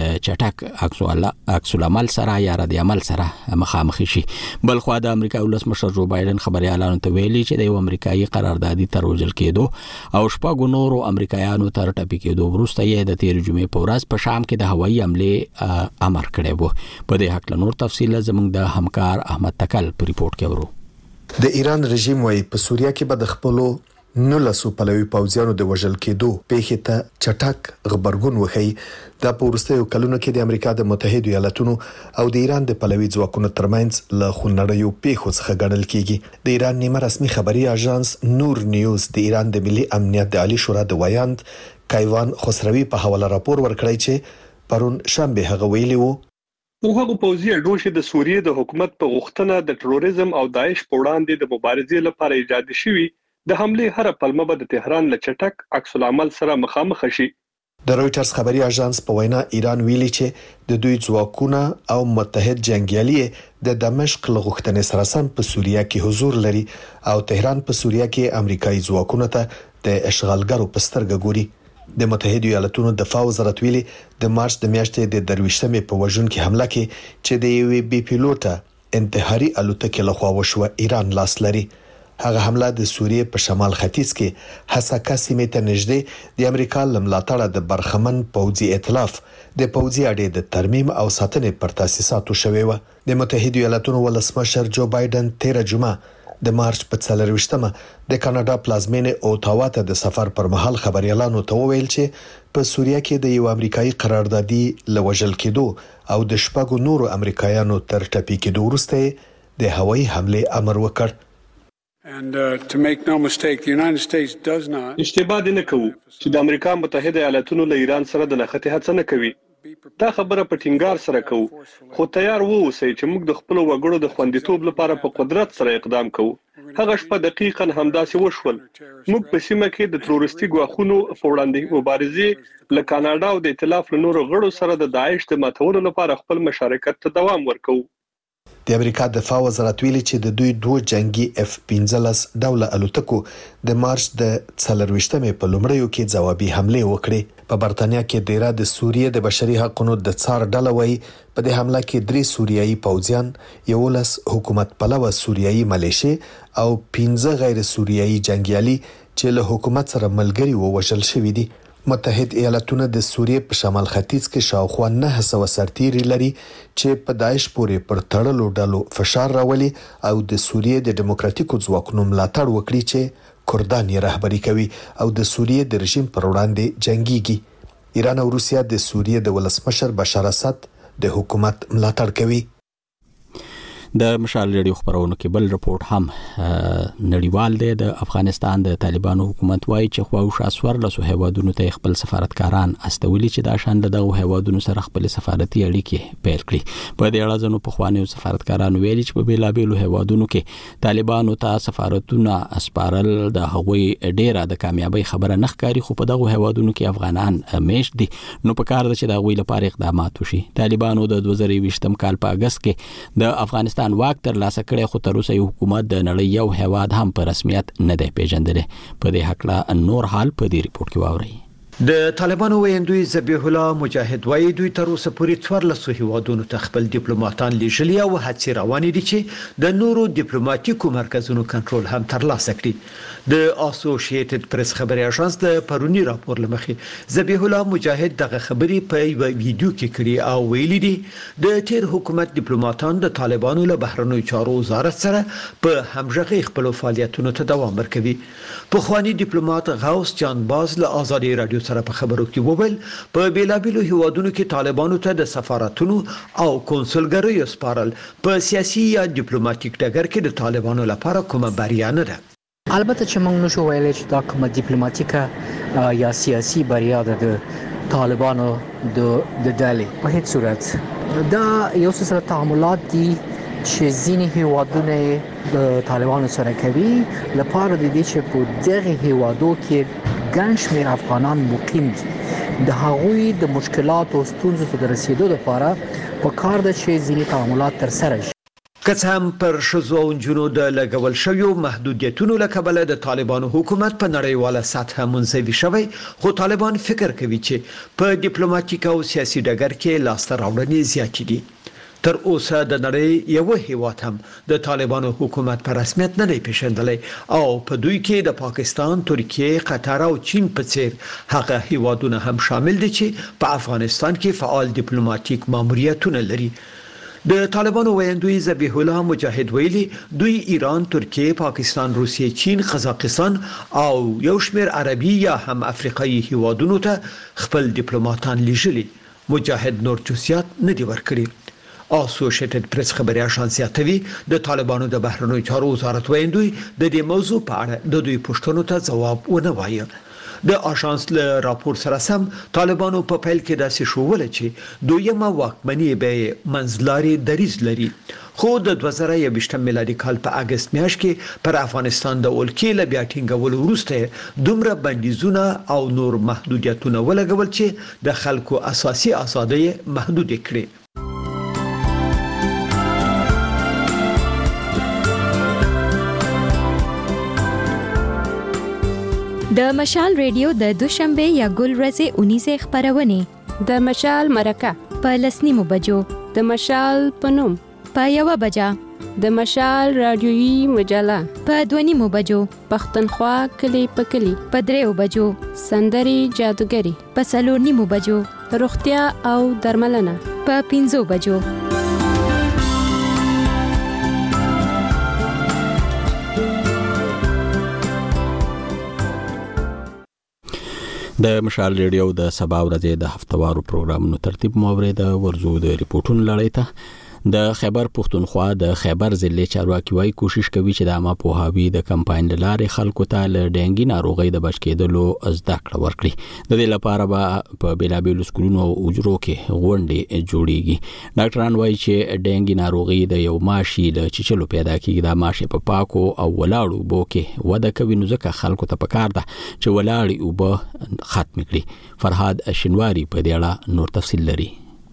چټک عکس العمل سره یا رد عمل سره مخامخ شي. بلخو د امریکا ولسمشر جو بایدن خبريالانو ته ویلي چې د یو امریکایي قراردادي تر وژل کېدو او شپږ نورو امریکایانو تر ټاپي کېدو وروسته یې د تیر جمعې په ورځ په شام کې د هوایي حمله امر کړی وو. په دې حق له نور تفصیل زموږ د همکار احمد تکل په ریپورت کې ورو. د ایران رژیم وايي په سوریه کې به د خپلو 19 پلوي پوځیانو د وژل کېدو پیښې ته چټک خبرګون وخی. دا په وروستیو کلونو کې د امریکا د متحده ایالاتونو او د ایران د پلوي ځواکونو ترمنځ له خونړیو پیښو څخه ګڼل کېږي. د ایران نیمه رسمي خبري اژانس نور نیوز د ایران د ملي امنیت د عالی شورا د ویاند کایوان خسروی په حواله راپور ورکړی چې پرون شنبه هغه ویلي وو هغه پوځي اډو چې د سوریې د حکومت په غوښتنه د تروریزم او داعش په وړاندې د مبارزې لپاره ایجاد شوی د حمله هر پلمه به د تهران له چټک عکس العمل سره مخامخ شي. د رويټرز خبري اژانس په وینا ایران ویلي چې د دوی ځواکونه او متحد جنگیالي د دمشق له غوښتنې سره سم په سوریه کې حضور لري او تهران په سوریه کې امریکایي ځواکونه ته د اشغالګرو په سترګه ګوري. د متحده ایالاتونو دفاع وزارت ویلي د مارچ د میاشتې د 23 په وژن کې حمله کې چې د یو بي پیلوټه انتحاري الوتکې لخوا وشوه ایران لاس لري. هغه حمله د سوریې په شمال ختیځ کې حساکه سیمې ته نږدې د امریکا لملاتړه د برخمن پوځي ائتلاف د پوځي اډې د ترمیم او ساتنې پر تاسیساتو شوې و. د متحده ایالاتونو ولسمشر جو بایدن 13 جمعه د مارچ په 24 د کاناډا پلازمینه اوټاوا ته د سفر پر مهال خبريالانو ته وویل چې په سوریه کې د یو امریکایي قراردادي لوژل کېدو او د شپږو نورو امریکایانو تر ټاپي کېدو وروسته د هوایي حمله امر وکړ. To make no mistake, the United States does not اشتباه نه کوي چې د امریکا متحده ایالاتونو له ایران سره د نښتې هڅه نه کوي. دا خبره په ټینګار سره کوو خو تیار وو چې موږ د خپل وګړو د خوندیتوب لپاره په قدرت سره اقدام کوو. هغه شپه دقیقاً همداسې وشول. موږ په سیمه کې د تروریستي ګواښونو په وړاندې مبارزې له کاناډا او د ائتلاف له نورو غړو سره د داعش د ماتولو لپاره خپل مشارکت ته دوام ورکوو. د امریکا دفاع وزارت ویلي چې د دوی دوه جنگي F-15 ډوله الوتکو د مارچ د 24مې په لومړیو کې ځوابي حمله وکړې. په برتانیا کې ډیره د سوریې د بشري حقوقو د څار ډله وایي په دې حمله کې 3 سوریایي پوځیان، 11 حکومت پلوه سوریایي ملیشي او 15 غیر سوریایي جنگیالي چې له حکومت سره ملګري ووژل شوي دي. متحد ایالاتونه د سوریې په شمال ختیځ کې شاوخوا 900 سرتیري لري چې په داعش پورې پر تړلو ډلو فشار راولي او د سوریې د دیموکراتیکو ځواکونو ملاتړ وکړي چې کردان یې رهبري کوي او د سوریې د رژیم پر وړاندې جنگيږي. ایران او روسیا د سوریې د ولسمشر بشار اسد د حکومت ملاتړ کوي. د مشال ریډیو خبرونو کې بل رپورت هم نړیوال دی. د افغانستان د طالبانو حکومت وایي چې خواوش اسوار له هیوادونو ته خپل سفارتکاران استولي چې د شان دغه هیوادونو سره خپل سفارتي اړیکې پیل کړي. په دې اړه ځنو په خوانیو سفارتکاران ویلي چې په بیلابېلو هیوادونو کې طالبانو ته سفارتونه اسپارل د هغوی ډیره د کامیابی خبره نه ښکاري، خو په دغه هیوادونو کې افغانان میشت دي. نو په کار ده چې د هغوی لپاره اقدامات وشي. طالبانو د 2020 کال په اگست کې د افغانستان واک تر لاسه کړی، خو تر اوسه حکومت د نړۍ یو هیواد هم په رسمیت نه دی پیژندلی. په دې حق نور حال په دې ریپورت کې واورئ. د طالبانو ویندوی ذبیح الله مجاهد وایي دوی تر اوسه پورې 14 هیوادونو ته خپل ډیپلوماټان لیږلي او هڅې روانې دي چې د نورو ډیپلوماټیکو مرکزونو کنټرول هم ترلاسه کړي. د اسوسییټډ پریس خبري اژانس د پرونی راپور لمخې ذبیح الله مجاهد دغه خبري په یو ویډیو کې کړي او ویلي دي د تیر حکومت ډیپلوماټان د طالبانو له بهرنیو چارو وزارت سره په همغږي خپل فعالیتونو ته دوام ورکوي. په خواني ډیپلوماټ غوث جان باز له آزادي رادیو سره په خبرو کې وویل په بیلابېلو هیوادونو کې طالبانو ته د سفارتونو او کنسولګریو سپارل په سیاسي یا ډیپلوماټیک ډګر کې د طالبانو لپاره کومه بریا نه ده. البته چې موږ نشو ویلای چې دا کومه ډیپلوماټیکه یا سیاسي بریا ده د طالبانو د ډلې په هیڅ صورت. دا یو څه تعاملات دي چې ځینې هیوادونه د طالبانو سره کوي لپاره د دې چې په دغه هیوادو کې ګڼ شمېر افغانان مقیم دي. د هغوی د مشکلات او ستونزو ته د رسیدو لپاره په کار ده چې ځینې تعاملات ترسره شي. که څه هم پر ښځو او نجونو د لګول شویو محدودیتونو له کبله د طالبانو حکومت په نړیواله سطحه منزوي شوی، خو طالبان فکر کوي چې په ډیپلوماټیک او سیاسي ډګر کې لاسته راوړنې زیاتې دي. تر اوسه د نړۍ یو هیواد هم د طالبانو حکومت په رسمیت نه دی پیژندلی او په دوی کې د پاکستان، ترکیه، قطر او چین په څیر هغه هیوادونه هم شامل دي چې په افغانستان کې فعال ډیپلوماټیک ماموریتونه لري. د طالبانو ویندوی ذبیح الله مجاهد ویلي دوی ایران، ترکیه، پاکستان، روسیه، چین، قزاقستان او یو شمېر عربي یا هم افریقایي هیوادونو ته خپل ډیپلوماټان لیږلي. مجاهد نور جزئیات نه دي ورکړي. اسوسییټډ پریس خبري اژانس یاتوي د طالبانو د بهرنیو چارو وزارت ویندوی د دې موضوع په اړه د دوی پوښتنو ته ځواب ونه وایي. د اژانس له راپور سره سم طالبانو په پیل کې داسې شوول چې دویمه واکمني به منځلاري دریځ لري، خو د 2021 میلادي کال په اگست میاشت کې پر افغانستان د ولکې له بیا ټینګولو وروسته دومره بندیزونه او نور محدودیتونه ولګول چې د خلکو اساسي آزادۍ محدود کړي. د مشال ریډیو د دوشنبه یا ګل ورځې 19 خبرونه د مشال مرکه په 10 بجو، د مشال پنوم په 1 بجا، د مشال رادیويي مجله په 2 بجو، پښتونخوا کلی په کلی په 3 بجو، سندري جادوګری په 4 بجو، روغتیا او درملنه په 5 بجو. د مشال ریډیو د سبا ورځې د هفتوارو پروګرامونو ترتیب مو اورید. ورزو د ریپورتونو لړۍ ته د خیبر پختونخوا د خیبر ضلع چارواکي وايي کوشش کوي چې د عامه پوهاوي د کمپاین لارې خلکو ته له ډینګي ناروغۍ د بچ کېدلو زده کړه ورکړي. د دې لپاره به په بیلابیلو سکولونو او اجرو کې غونډې جوړیږي. ډاکټران وايي چې ډینګي ناروغي د یو ماشي له چیچلو پیدا کیږي. دا ماشي په پاکو او ولاړو اوبو کې وده کوي، نو ځکه خلکو ته پکار ده چې ولاړې اوبه ختم کړي. فرهاد شینواری په دې اړه نور تفصیل لري.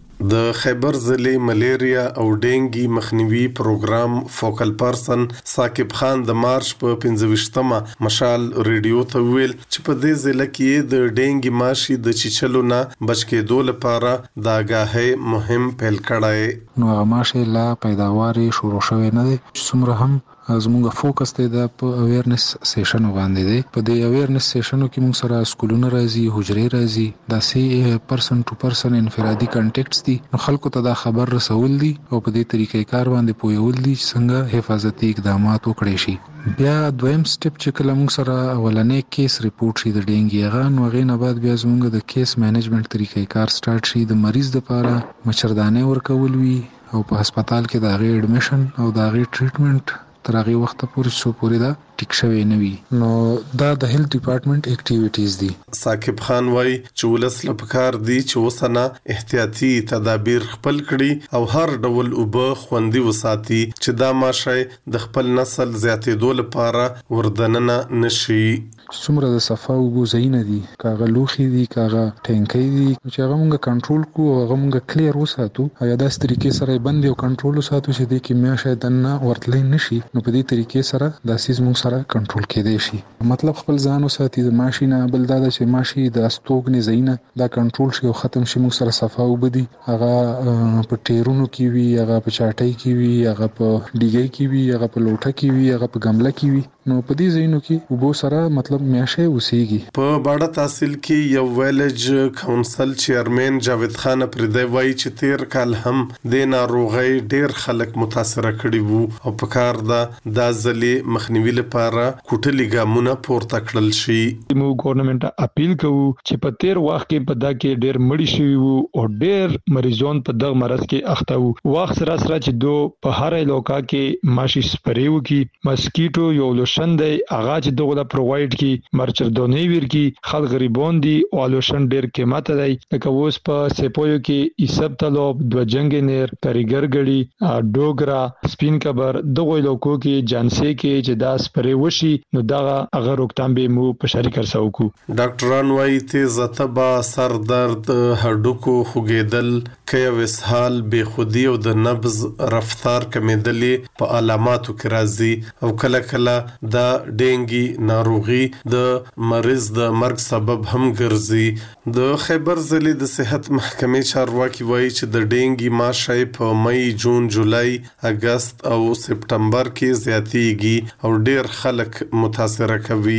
د خیبر ضلع ملیریا او ډینګي مخنیوي پروګرام فوکل پرسن ثاقب خان د مارچ په 25مه مشال ریډیو ته ویل چې په دې ضلع کې د ډینګي ماشي د چیچلو نه بچ کېدو لپاره د آګاهۍ مهم پیل کړی. نو هغه ماشي لا پیداوار شروع شوی نه دی. څومره هم زموږ فوکس دی د اویرنس سیشن باندې دی. په دې اویرنس سیشنو کې موږ سره سکولونه راځي، حجرې راځي، داسې پرسن ټو پرسن انفرادي کانټیکټس دي. نو خلکو ته دا خبر رسول دي او په دې طریقې کار باندې پویول دي چې څنګه حفاظتي اقدامات وکړي شي. بیا دویم سټپ چې کله موږ سره اولنې کیس ریپورت شي د ډینګي هغه، نو هغې نه بعد بیا زموږ د کیس مینجمنټ طریقې کار سٹارټ شي. د مریض لپاره مچردانې ورکول وي او په هسپتال کې د هغې اډمیشن او د هغې ټریټمنټ تر هغه وخت پورې دا ټیک شوی نه وي. نو دا د هیلث ډپارټمنټ اکټیویټیز دي. ثاقب خان وايي چې ولس لپاره دي چې وسنه احتیاطي تدابیر خپل کړي او هر ډول اوبه خوندي وساتي چې دا ماشي د خپل نسل زیاتېدو لپاره وردننه نشي. څومره د صفا اوبو ځایونه دي، کاغه لوخي دي، کاغه ټینکۍ دي، چې هغه موږ کنټرول کو او هغه موږ کلیر وساتو او یا داس طریقې سره بند او کنټرول وساتو چې د کیمیا شاید نه ورتلې نشي. نو په دې طریقې سره د سیس موږ سره کنټرول کېدای شي. مطلب خپل ځان وساتي د ماشینه، بل دا چې ماشي د استوګنې ځایونه دا کنټرول شي او ختم شي. موږ سره صفا اوبه دي، هغه په ټیرونو کې وي، هغه په چاټۍ کې وي، هغه په ډیګۍ کې وي، هغه په لوټه کې وي، هغه په ګمله کې وي. نو په دې ځایونو کې اوبو سره مطلب میاشه اوسېږي. په باډه تحصیل کې یو ویلج کونسل چیرمن جاوید خان پردی وایي چې تیر کال هم د ناروغۍ ډیر خلک متاثر کړي وو او په کار د ځلې مخنیوي لپاره کوټلي ګامونه پورته کړل شي. موږ ګورنمنت اپیل کوو چې په تیر وخت کې په دا کې ډیر مړي شوي وو او ډیر مریضان په دغه مرض کې اخته وو. وخت سره سره چې دو په هر علاقه کې ماشي سپری وکي، مسکیټو یو لوشن دی هغه چې دغه پرووایډ کی مرچردونی ورکی. خلک غریبون دي او لوشن ډیر قیمت دی. لکه اوس په سپویو کې ایسب طلب، دو جنگنیر، کاریګر غړي، ډوګرا، سپین کبر، دغه علاقو کې جانسي کې چې دا سپری وشي نو دا هغه روکتام به مو په شریکر سوکو. ډاکټران وايي تیز تبا، سر درد، هډوکو خوګیدل، کیو اسهال، بے خودی او د نبض رفتار کمیدلې په علاماتو کې راځي او کله کله د ډینګي ناروغي د مریض د مرګ سبب هم ګرځي. د خیبر ضلع د صحت محکمې چارواکي وایي چې د ډینګي ماشي په مئی، جون، جولای، اگست او سپټمبر کې زیاتېږي او ډیر خلک متاثر کوي.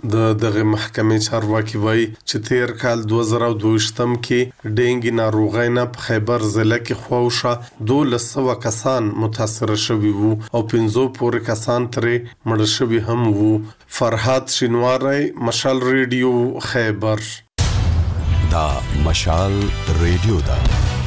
دغه محکمې چارواکي وایي چې تیر کال 2022 کې ډینګي ناروغي نه په خیبر ضلع کې خواوشه 1200 کسان متاثر شوي وو او 500 پورې کسان ترې مړ شوي هم وو. فرهاد شینواری، مشال ریډیو، خیبر. دا مشال ریډیو دا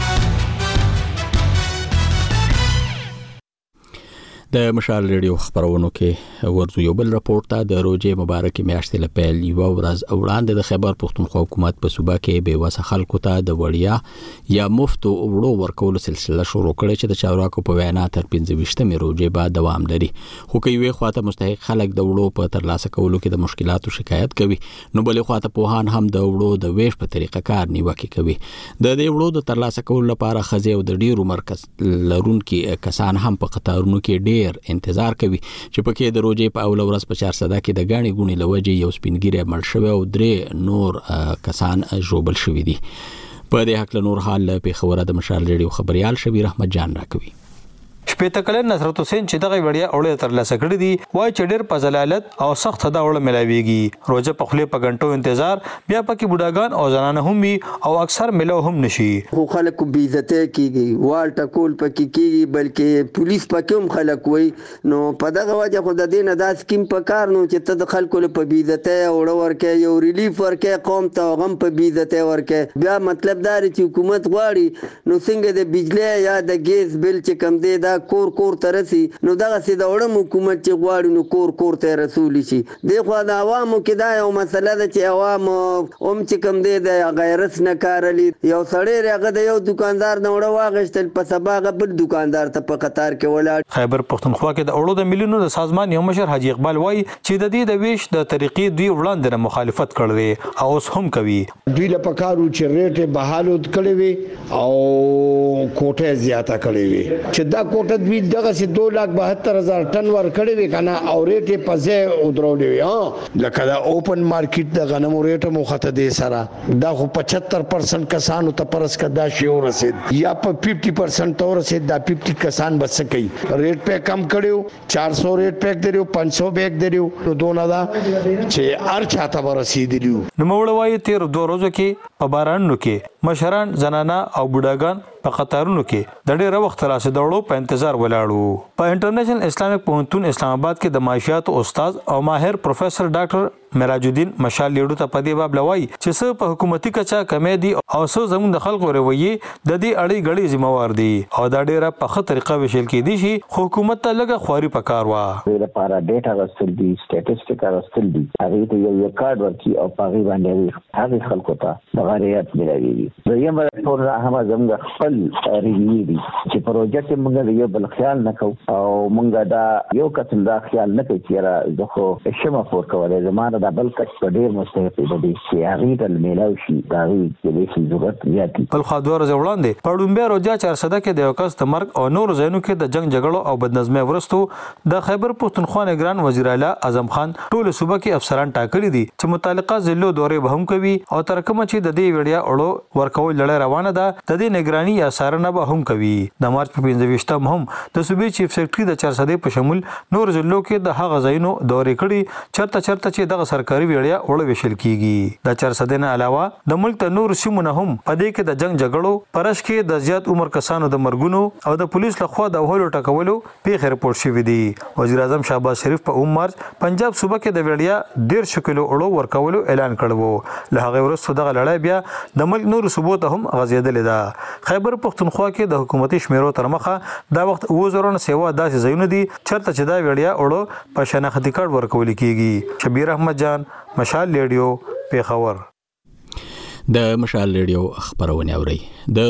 د مشال ریډیو خبرونو کې ورځو یو بل راپورټ ته د روزې مبارکي میاشتې لپاره یو ورځ وړاندې د خیبر پختونخوا حکومت په صوبه کې به وسه خلکو ته د وړیا یا مفت وړو ورکول سلسله شروع کړې چې د چارواکو په وینا تر 25مې روزې بعد دوام لري. خو کوي وی خواته مستحق خلک د وړو په ترلاسه کولو کې د مشکلاتو شکایت کوي، نو بل خواته پوهان هم د وړو د ویش په طریقه کار نیوکه کوي. د دې وړو د ترلاسه کولو لپاره خزي او د ډیرو مرکز لرونکي کسان هم په قطارونو کې انتظار کوي چې پکې د روزې په اول ورځ په 400 کې د غاڼې غونې لوجې یو سپینګیری مړ شوی او 3 نور کسان ژوبل شوي دي. په دې حق له نور حال په خبره د مشال ریډیو خبريال شبیر احمد جان راکوي. شپېته کلن نصرت حسین چې دغه وړیا اوړه ترلاسه کړې دي وایي چې ډېر په ضلالت او سخت دا اوړه ملاويږي روزه په خله په غنټو انتظار بیا پکې بوډاګان او زنانه هم وي او اکثر ملو هم نشي خو خلک بې عزته کیږي وال ټکول پکې کیږي بلکې پولیس پکې هم خلک وای نو په دغه وجه خو د دې نه دا سکیم په کار نو چې ته د خلکو له په بې عزته اوړه ورکې یو ریلیف ورکې قوم ته غم په بې عزته ورکې بیا مطلب دا چې حکومت غواړي نو څنګه د بجلی یا د ګیس بل چې کم دی دا کور ته رسي نو دغه سي د وړم حکومت چې غواړي نو کور ته رسول شي دی خو د عوامو کې دا یو مسله ده چې عوام هم چې کم دی د غیرت نه کارلی یو سړی راغی د یو دکاندار نه وړه واغشتل په سبا بل دکاندار ته په قطار کې ولاړ خیبر پښتونخوا کې د اړو د ملیونو د سازمان یو مشر حاجی اقبال وایي چې د دې د ویش د طریقې دوی وړاندې نه مخالفت کړی او اوس هم کوي دوی له پکارو چې ریټ بحالو کړی وي او کوټه زیاته کړی وي چې دا کوټه دوی دغه سي 2,72,000 ټن ور کړی وي کنه او ریټ په ځای ودرولې وي ها لکه دا اوپن مارکیټ د غنمو ریټ مو خته دي سره دا خو 75% کسانو ته پرس کدا شی ورسید یا په 50% ته ورسید دا 50 کسان بس کوي ریټ په کم کړیو 400 ریټ پیک دریو 500 بیگ دریو نو دونه دا چې هر چاته ورسیدلیو نو مولوي تیر 2 ورځې کې په بارانونو کې مشران زنانه او بوډاګان په قطارونو کې د ډېر وخت راځي دړو په انتظار ولاړو په انټرنیشنل اسلامیک پوهنتون اسلام آباد کې د معاشيات استاد او ماهر پروفیسور ډاکټر مراج الدین مشال لیډو ته په دې باب لوي چې څه په حکومتي کچا کمې دي او څه زموږ د خلکو رویه د دې اړې غړي ذمہوار دي او دا ډېر په ښه طریقه وشل کې دي چې حکومت ته لګه خواري پکار وا لپاره ډیټا راستل دي سټاتستیک راستل دي هغه ته یو کارت ورکي او پاغي باندې هغه خلکو ته بغاریت ملوي زم ټول هغه زموږ خپل ریوی دي چې پروژه موږ یو بل خیال نکو او موږ دا یو قسم دا خیال نه کوي چې را زخه شمه فور کولای زمانه دا بل کس په ډیر مستحق دی چې هغه د میلاو شي دا وی چې د ضرورت زیاتی بل خو دوه ورځې وړاندې په ډومبه روجا 400 کې د یو کس د مرګ او نور زینو کې د جنگ جګړو او بدنظمۍ ورستو د خیبر پښتونخوا نگران وزیر اعلی اعظم خان ټول صوبه کې افسران ټاکلي دي چې متعلقه ضلعو دورې به هم کوي او تر کوم چې د دې وړیا اړو ورکول لړۍ روانه ده د دې نگرانی یا سارنه به هم کوي د مارچ په 25 هم د صوبې چیف سیکریټري د 400 په شمول نور ضلعو کې د هغه زینو دورې کړي چرته چې دغه سرکاري ویړیا وړ وشل کیږي د 400 نه علاوه د ملک ته نور سیمونه هم پدې کې د جنگ جګړو پرش کې د زیات عمر کسانو د مرګونو او د پولیس لخوا د وهلو ټکولو پیښې رپورټ شوې دي وزیر اعظم شهباز شریف په مارچ پنجاب صوبه کې د ویړیا 1.5 کیلو اړو ورکولو اعلان کړو له هغه وروسته دغه لړۍ بیا د ملک نور صوبو ته هم غځېدلې ده خیبر پښتونخوا کې د حکومتي شمیرو تر مخه دا وخت وزرونه سیوا داسې ځایونه دي چرته چې دا ویړیا اړو په شناختی کارت ورکول کیږي شبیر احمد جان مشال ریډیو پیښور د مشال ریډیو خبرونه اوري د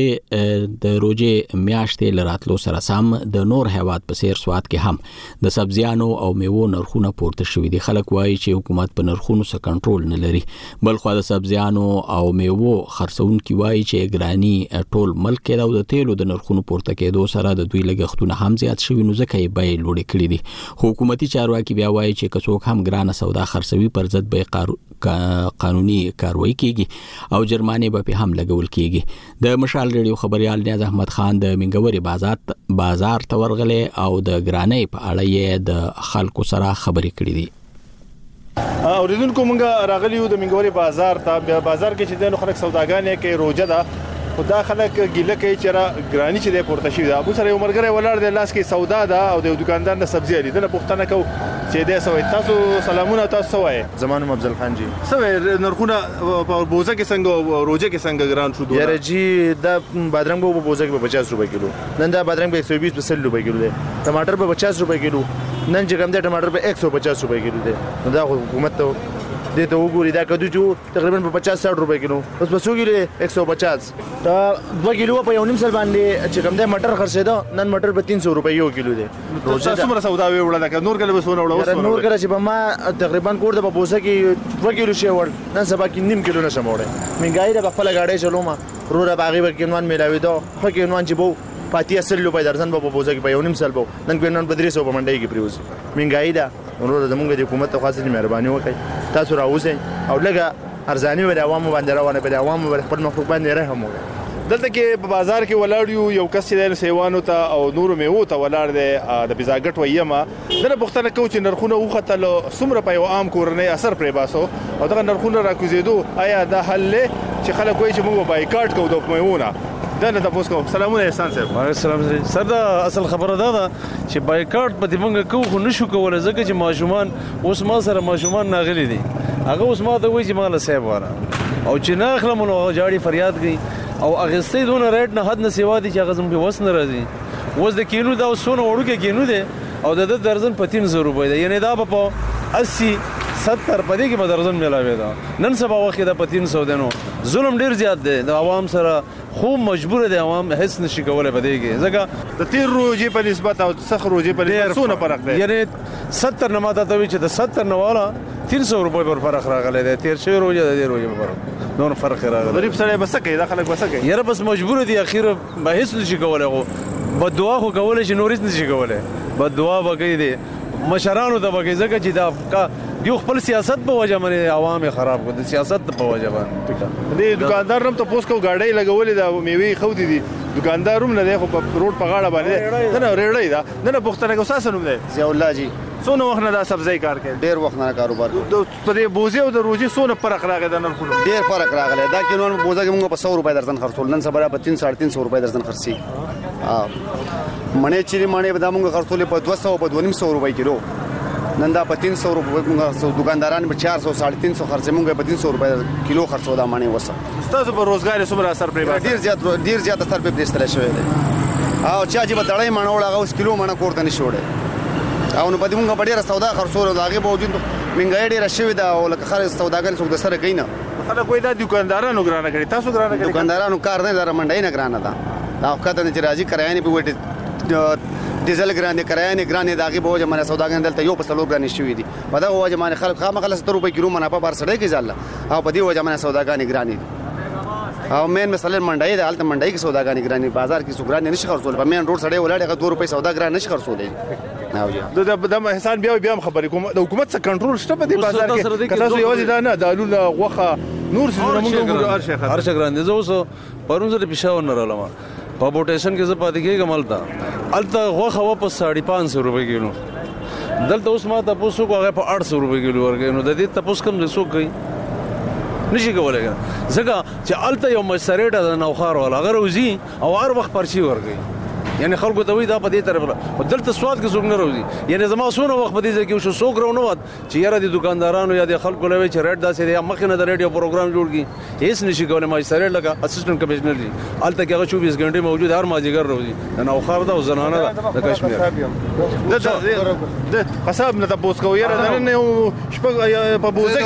روزې میاشتې لراتلو سره سم د نور هیواد په سیر سواد کې هم د سبزیانو او میوو نرخونه پورته شوي دي خلک وایي چې حکومت په نرخونو څخه کنټرول نه لري بل خو د سبزیانو او میوو خرڅونکي وایي چې ګرانی ټول ملک کې د تیلو د نرخونو پورته کېدو سره د دوی لګښتونه هم زیات شوي نو ځکه یې بیې لوړې کړې دي حکومتي چارواکي بیا وایي چې کڅوک هم ګرانه سودا خرڅوي پر ضد به قانوني کاروایی کیږي او جرمانه به هم لګول کیږي د مشال ریډیو خبريال نیاز احمد خان د منګوري بازار ته ورغله او د ګرانۍ په اړه یې د خلکو سره خبرې کړې دي اوریدونکو مونږه راغلیو د منګوري بازار ته بازار کې چې د خلک سوداګانې کې روزه ده خدا خلک ګیله کوي چې را ګرانی چې د پورته شي دا ابو سره عمرګره ولر د لاس کې سودا ده او د دکاندار نه سبزی لري د پښتنه کو چې د سوي تاسو سلامونه تاسو وای زمانو افضل خان جی سوي نرخونه په بوزه کې څنګه روزه کې څنګه ګران شو یاره جی دا بادرنګ په بوزه کې په 50 روپے کیلو نن دا بادرنګ په 120 په 100 روپے کیلو دی ټماټر په 50 روپے کیلو نن چې کوم دی ټماټر په 150 روپے کیلو دی نو دا حکومت ته دې ته وګوري دا کدو چې تقریبا په 50-60 روپے کیلو اوس په 100 کیلو 150 دا 2 کیلو په یو نیم سل باندې چې کوم دی مټر خرڅېدا نن مټر په 300 روپے یو کیلو دی روزه څومره سودا وړل دا نور کله وسونه وړل نور کله چې په ما تقریبا کوړ د بوسه کې 2 کیلو شی وړ نن سبا کې نیم کیلو نشم وړل منګای د خپل گاډي چلوما رو را باغی وکینوان ملاوي دا خو کینوان چې بو پاتې اصل لو په درځن په بوزه کې په یو نیم سل بو نن کوینان په 300 په منډي کې پریوز منګای دا ورور زمونږ د حکومت ته خاصه مهرباني وکړي تاسو راوځئ او لګه ارزانی ول عوامو باندې روانه په عوامو خپل مخلوق باندې رحم وکړي دلته کې په بازار کې ولاړ یو کس چې د سیوانو ته او نورو میوو ته ولاړ دی د بزاګټ ویما دغه پوښتنه کوي چې نرخونه وختل څومره په یو عام کورنۍ اثر پرې باسو او دغه نرخونه راکوزیدو آیا دا حل چې خلک وایي چې موږ بایکاټ کوو د میوونه دا نه تاسو کوم سلامونه احسان صاحب وعلیکم السلام سر دا اصل خبره ده چې بایکاټ په دې منګه کوو خو نشو کولای ځکه چې ماشومان اوس ما سره ماشومان ناغلي دي هغه اوس ما ته وایي چې مال صاحب واره او چې نه اخلم نو جاړي فریاد کوي او اغستې دونه ریټ نه حد نه سیوا دي چې هغه زم په وس نه راځي وس د کینو دا سونه وړو کې کینو دي او د درزن په 300 روپۍ ده یعنی دا په 80 70 پدې کې به درزن ملاوي دا نن سبا وخت دا په 300 دنو ظلم ډیر زیات دی د عوام سره خو مجبور دي عوام هیڅ نشي کولای پدې کې ځکه د 13 روزي په نسبت او سخت روزي په نسبت څونه فرق دی یعنی 70 نه ماته ته چې د 70 نه والا 300 روپۍ پر فرق راغلی دی 13 روزي د روزي په فرق نور فرق راغلی غریب سره بس کوي دا خلک بس کوي یاره بس مجبور دي اخیر به هیڅ نشي کولای خو بد دعا خو کولای شي نور هیڅ نشي کولای بد دعا وکړي دي مشرانو ته وکړي ځکه چې دا یو خپل سیاست په وجه باندې عوام خراب کړ د سیاست په وجه باندې دي دکاندار هم ته پوس کو گاډي لګولې دا میوي خو دي دکاندار هم نه دی خو په روډ په غاړه باندې نه ریړې دا نه پښتنه کو ساسه نوم دی ضیاء الله جی څونه وخت نه دا سبزی کار کوي ډیر وخت نه کاروبار په دې بوزي او د روزي څونه فرق راغی دا نن خو ډیر فرق راغلی دا کې نو بوزه کې موږ په 100 روپۍ درځن خرڅول نن سبا په 300 روپۍ درځن خرڅي مڼې چې مڼې به دا موږ خرڅول په 200 په 250 روپۍ کیلو نن دا په 300 روپۍ موږ دکانداران په 400 350 خرڅ موږ په 300 روپۍ کیلو خرڅو دا مڼې وسه تاسو په روزګار څومره اثر پرې ډیر زیات اثر پرې پېستل شوی دی او چا چې په دړې مڼه وړه اوس کیلو مڼه کوړته نشي وړه او نو په دې موږ په ډیره سودا خرڅول دا غي باوجود منګای ډیره شوی دا او لکه خالص سوداګر څوک د سره کینا خلک وای دا دکاندارانو ګرانه کړي تاسو ګرانه کړي دکاندارانو کار نه دا منډای نه ګرانه دا او کته چې راځي کرایې نه په وټ ډیزل ګرانه کرایې نه ګرانه دا غي باوجود منه سوداګر دلته یو په سلو ګرانه شوی دي په دا وجه باندې خلک خامخ 70 روپۍ کیلو منه په بار سړی کې ځاله او په دې وجه باندې سوداګر ګرانه او مین مثلا منډای د حالت منډای کې سوداګر ګرانه بازار کې سوګران نشي خرڅول په مین روډ سړی ولاړ 2 روپۍ سوداګر نشي خرڅول د احسان بیا خبرې کوم د حکومت څخه کنټرول شته په دې بازار کې تاسو یوازې دا نه د الوله غوخه نور څه موږ هر شي ګران دي زه اوس پرون زه پېښور نه رالم په بوټیشن کې زه پاتې کېږم الته غوخه واپس 550 روپۍ کیلو دلته اوس ما تاسو کو هغه په 800 روپۍ کیلو ورګي نو د دې تاسو کم څه کوي نشي کولای ځکه چې الته یو مشتری د نوخار ولا اگر وزي او هر وخت پرچی ورګي یعنی خلکو ته وی دا په دې طرف دلته سواد کې څوک نه راوځي یعنی زما سونه وخت په دې ځکه شو څوک راو نه وات چې یاره د دکاندارانو یا د خلکو لوي چې ریټ داسې دی مخکې نه د ریډیو پروګرام جوړ کی هیڅ نشي کولای ما سره لګه اسسټنټ کمشنر دی الته کې 24 غنټه موجود هر ماجیګر راوځي نو خار دا زنانه د کشمیر د حساب نه تاسو کو یاره نه شپه په بوزه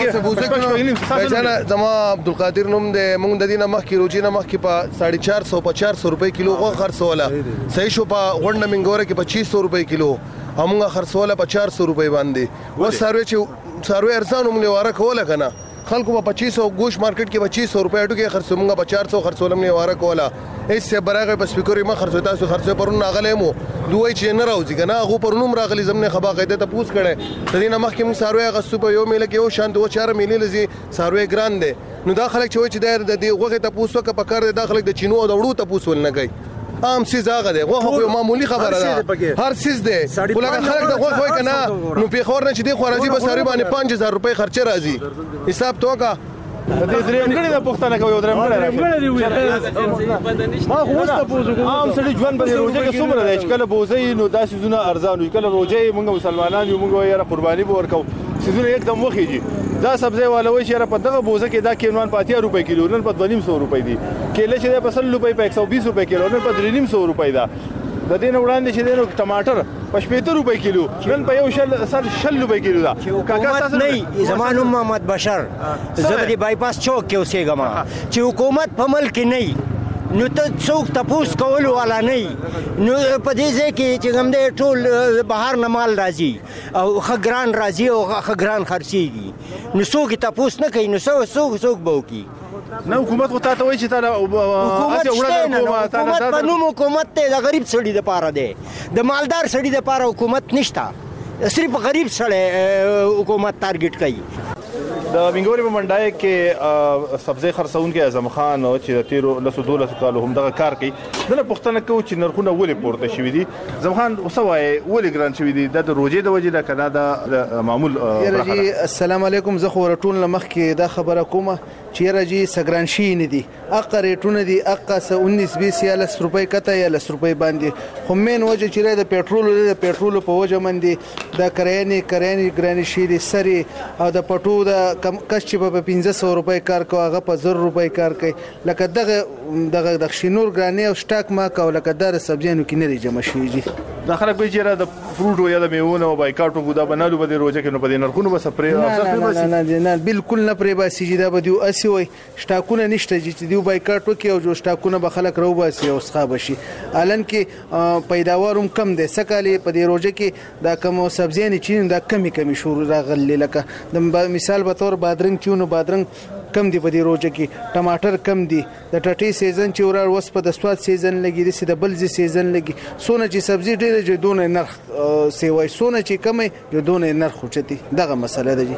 کې زما عبدالقادر نوم د مونږ د دینه مخکې روجینه مخکې په 450 روپۍ کیلو غو خرڅوله صحیح شو په غونډه منګوره کې 2500 روپۍ کیلو همغه خرڅوله په 400 روپۍ باندې و سروي ارزان موږ واره کوله کنه خلکو په 2500 گوش مارکیټ کې 2500 روپۍ اټو کې خرڅو موږ په 400 خرڅولم نه واره کوله ایس سے براغه په سپیکر ما خرڅو تاسو خرڅو پرون ناغله مو دوی چې نه راوځي کنه هغه پرونم راغلی زمنه خبا قاعده ته پوس کړي تدینه مخکې موږ سروي غسو په یو میله کې یو شانت و 4 میله لزي سروي ګران دي نو دا خلک چې د دې غوغه ته پوسو کې پکړ د داخله د چینو او د وړو ته پوسول نه کوي عام سیز هغه دی غوخه خو معمولی خبره ده هر سیز دی ولکه خلک د غوخه وای کنه نو په خور نه چې دی خو راځي به ساری باندې 5000 روپۍ خرچه راځي حساب توګه د دې دریم غړي د پښتنه کوي دریم غړي ما خو واست پوزو عام سړي ژوند به روزه کې څومره دی چې کله بوزي نو داسې زونه ارزان کله روزه موږ مسلمانان یو موږ یې قرباني به ورکو سيزونه एकदम وخیږي دا سبزی والوي چې په دغه بوزه کې دا کینوان په 80 روپۍ کیلو نن په 250 روپۍ دی کېله چې په 100 روپۍ په 120 روپۍ کیلو نن په 350 روپۍ دا د دې نه وړاندې چې دینو ټماټر په 70 روپۍ کیلو نن په یو شل روپۍ کیلو دا کاکا تاسو نه زمانو محمد بشر زبدي بایپاس چوک کې اوسېګم چې حکومت په ملک نه نو ته څوک تپوس کول والا نه نو په دې ځای کې چې کوم دې ټول بهر نه مال راځي او خګران راځي او خګران خرڅيږي نو څوک تپوس نه کوي نو څوک به وکي نه حکومت خو ته وایي چې تا حکومت په نوم حکومت ته د غریب سړي د پاره دی د مالدار سړي د پاره حکومت نشته صرف غریب سړی حکومت ټارګټ کوي د منګوري په منډای کې سبزی خرڅون کې اعظم خان چې د 13 کالو هم دغه کار کوي دنه پښتنه کو چې نرخونه ولې پورته شوي دي اعظم خان وسوای ولې ګران شوي دي د روزې د وجې د کنه د معمول یارجی السلام علیکم زه خو ورټون لمخ کې دا خبره کومه چې یارجی سګران شي نه دي اقا ریټونه دي اقا 19 یا 10 روپۍ کته یا 10 روپۍ باندې خو مين وجه چې د پېټرول په وجه باندې د کرایې ګران شي دي سری او د پټو د کس چې په 1500 روپۍ کار کوي هغه په 1000 روپۍ کار کوي لکه دغه د شینور ګرانی او سٹاک ما کو لکه د سبزیانو کې نه جمع شيږي د خلک به چیرې د فروټ یا د میوونو او بایکاټو بودا بنالو به د روزه کې نو په نرخونو به سپری نه بالکل نه پرې باسي چې دا به دیو اسی وي سٹاکونه نشته چې دیو بایکاټ وکي او جو سٹاکونه به خلک رو باسي او ښه بشي الان کې پیداوارم کم دي سکالي په دې روزه کې دا کوم سبزیانې چې دا کمی شروع راغلي لکه د مثال به تور بادرنګ چونو بادرنګ کم دی په دې روزه کې ټماټر کم دی د ټټي سیزن چې ورار وس په د سواد سیزن لګي د بلځي سیزن لګي سونه چې سبزی ډیره جدونه نرخ سیوای سونه چې کمه جدونه نرخ چتی دغه مسله ده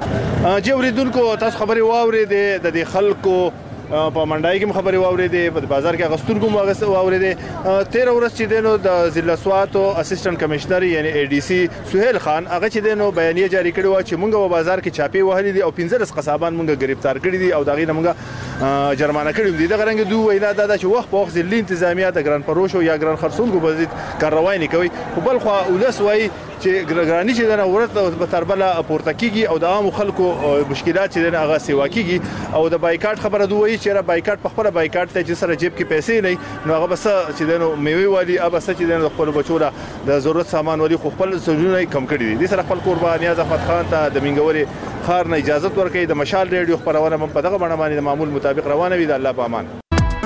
جی اوریدونکو تاسو خبري واورې د خلکو په منډای کې خبري واورې د بازار کې غستونکو مغه واورې 13 ورځ چې دینو د ضلع سوات او اسسټنټ کمشنر یعنی اي ډي سي سهیل خان هغه چې دینو بیانیه جاری کړی و چې مونږ په بازار کې چاپی وهلې دي او 15 قصابان مونږ گرفتار کړی دي او دغه مونږ جرمانه کړی دي دغه رنګ دوه وینا دا چې وخت په وخت ځلې انتظامیه د ګران پروشو یا ګران خرڅونکو بزید کاروای نه کوي په بل خو ولس وای چې ګرانی چې دغه ورته په تربله پورته کیږي او د عام خلکو مشکلات چې دغه سیوا کیږي او د بایکاټ خبره دوی چې را بایکاټ په خپل بایکاټ ته چې سره جیب کې پیسې نه نو هغه بس چې دنو میوي والی اب بس چې دنو خپل بچوله د ضرورت سامان والی خپل سجونه کم کړی دي سره خپل قرباني ازفت خان ته د منګوري خار نه اجازه ورکړي د مشال ریډیو خبرونه په دغه باندې باندې معمول مطابق روانه وي د الله په امان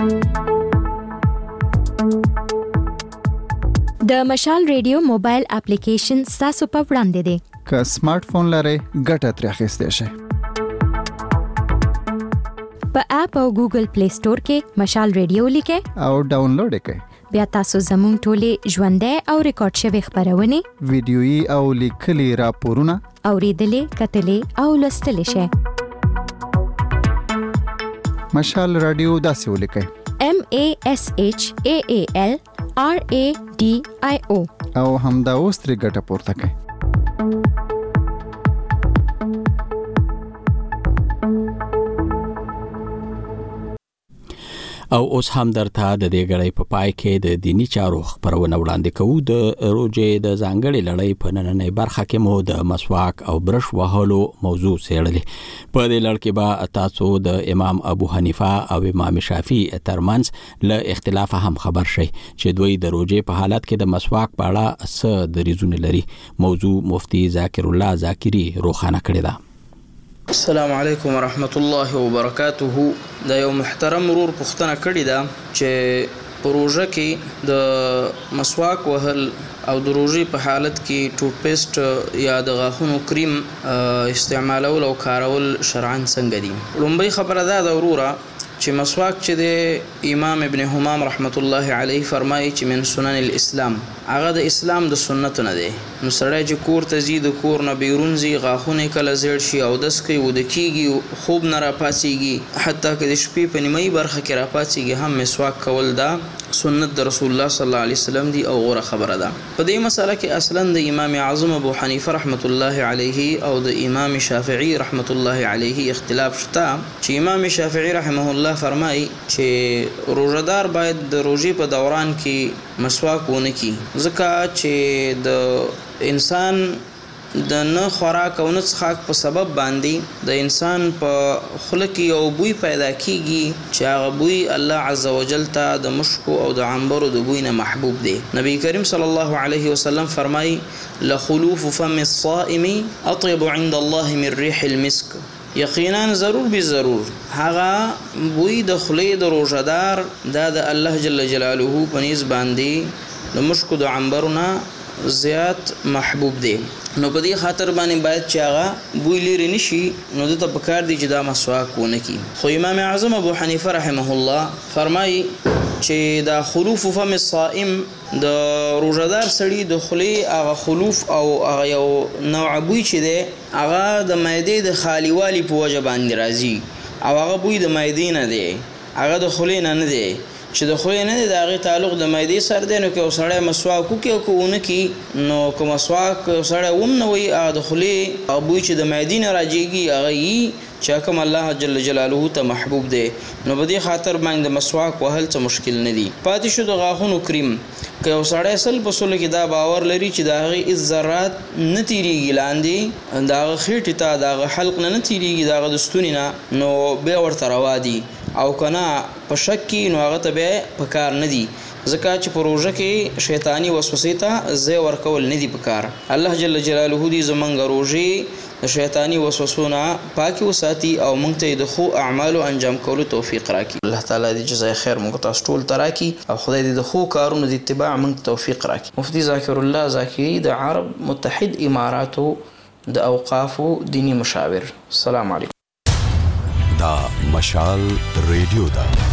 د مشال ریډیو موبایل اپلیکیشن تاسو په وړاندې دی که سمارټ فون لرئ ګټه ترې اخیستی شئ په اپ او ګوګل پلی سٹور کې مشال ریډیو لیکئ او ډاونلوډ کړئ بیا تاسو زموږ ټولې ژوندۍ او ریکارډ شوی خبرونه ویډیويي او لیکلي راپورونه اوریدلې کتلې او لوستلې شئ مشال رادیو داسې ولیکئ MASHAALRADIO او همدا اوس ترې ګټه پورته کړئ او اوس هم درته د دې غړې په پای کې د دینی چارو خبرونه وړاندې کوو د روزې د ځانګړي لړۍ په نننۍ برخه کې مو د مسواک او برش وهلو موضوع څېړلې په دې لړ کې به تاسو د امام ابو حنیفه او امام شافعي ترمنځ له اختلاف هم خبر شئ چې دوی د روزې په حالت کې د مسواک په اړه څه دریځونه لري موضوع مفتي ذاکر الله ذاکری روښانه کړې ده السلام علیکم ورحمت الله وبرکاته دا یو محترم ورور پوښتنه کړې ده چې پروژه کې د مسواک وهل او د روزې په حالت کې ټوټ پیسټ یا د غاښونو کریم استعمالول او کارول شرعاً څنګه دي لومبۍ خبره ده وروره چې مسواک چې د امام ابن حمام رحمت الله علیه فرمایي چې من سنن الاسلام هغه د اسلام د سنت نه دی نو سړی چې کور ته ځي د کور نه بیرون ځي غاښونه کله زیړ شي او دس کوي وده کیږي خوب نه راپاڅېږي حتی که د شپې په نیمایي برخه کې راپاڅېږي هم مسواک کول دا سنت د رسول الله صلی الله علیه وسلم دی او غوره خبره ده په دې مسله کې اصلا د امام اعظم ابو حنیفه رحمت الله علیه او د امام شافعي رحمت الله علیه اختلاف شته چې امام شافعي رحمه الله فرمایي چې روزدار باید د روزې په دوران کې مسواک ونه کړي ځکه چې د انسان د نه خوراک او نه څښاک په سبب باندې د انسان په خوله کې یو بوی پیدا کیږي چې هغه بوی الله عز وجل ته د مشکو او د عنبرو د بوی نه محبوب دی نبی کریم صلی الله علیه وسلم فرمایي لخلوف فم الصائم اطيب عند الله من ريح المسك یقینا ضرور به ضرور هغه بوی د خلی د روزدار د الله جل جلاله په نسبت باندې د مشکو د عنبرونه زیات محبوب دی. نو په دې خاطر باندې باید چې هغه بوی لري نشي نو د ته پکار دی چې دا مسواک ونه کی. خو امام اعظم ابو حنیفه رحمه الله فرمایي چې دا خلوف فم الصائم د روزدار سړي د خلی هغه خلوف او هغه یو نوع بوی چې دی هغه د معدې د خالیوالي په وجه باندې راځي او هغه بوی د معدې نه دی هغه د خلی نه دی چې د خلی نه دی د هغې تعلق د معدې سره دی. نو که یو سړی مسواک وکړي او که ونه کړي نو که مسواک سړی وم نه وي هغه د خولې هغه بوی چې د معدې نه راجېږي هغه یي چې کوم الله جل جلاله ته محبوب دی. نو په دې خاطر باندې د مسواک وهل څه مشکل نه دي. پاتې شو د غاښونو کریم که یو سړی سل په سلو کې دا باور لري چې د هغې هېڅ ذرات نه تېرېږي لاندې د هغه خېټې ته د هغه حلق نه تېرېږي د هغه د ستوني نه نو بیا ورته روا دي او که نه په شک کې نو هغه ته بیا پکار نه دي ځکه چې په روژه کې شیطاني وسوسې ته ځای ورکول نه دي پکار. الله جل جلاله دې زموږ روژې د شیطاني وسوسو نه پاکي وساتي او موږ ته د ښو اعمالو انجام کولو توفیق راکړي. الله تعالی دې جزای خیر موږ تاسو ټول ته راکړي او خدای دې د ښو کارونو د اتباع موږ توفیق راکړي. مفتي ذاکر الله ذاکري د عرب متحد اماراتو د اوقافو دینی مشاور. السلام علیکم. دا مشال ریډیو ده.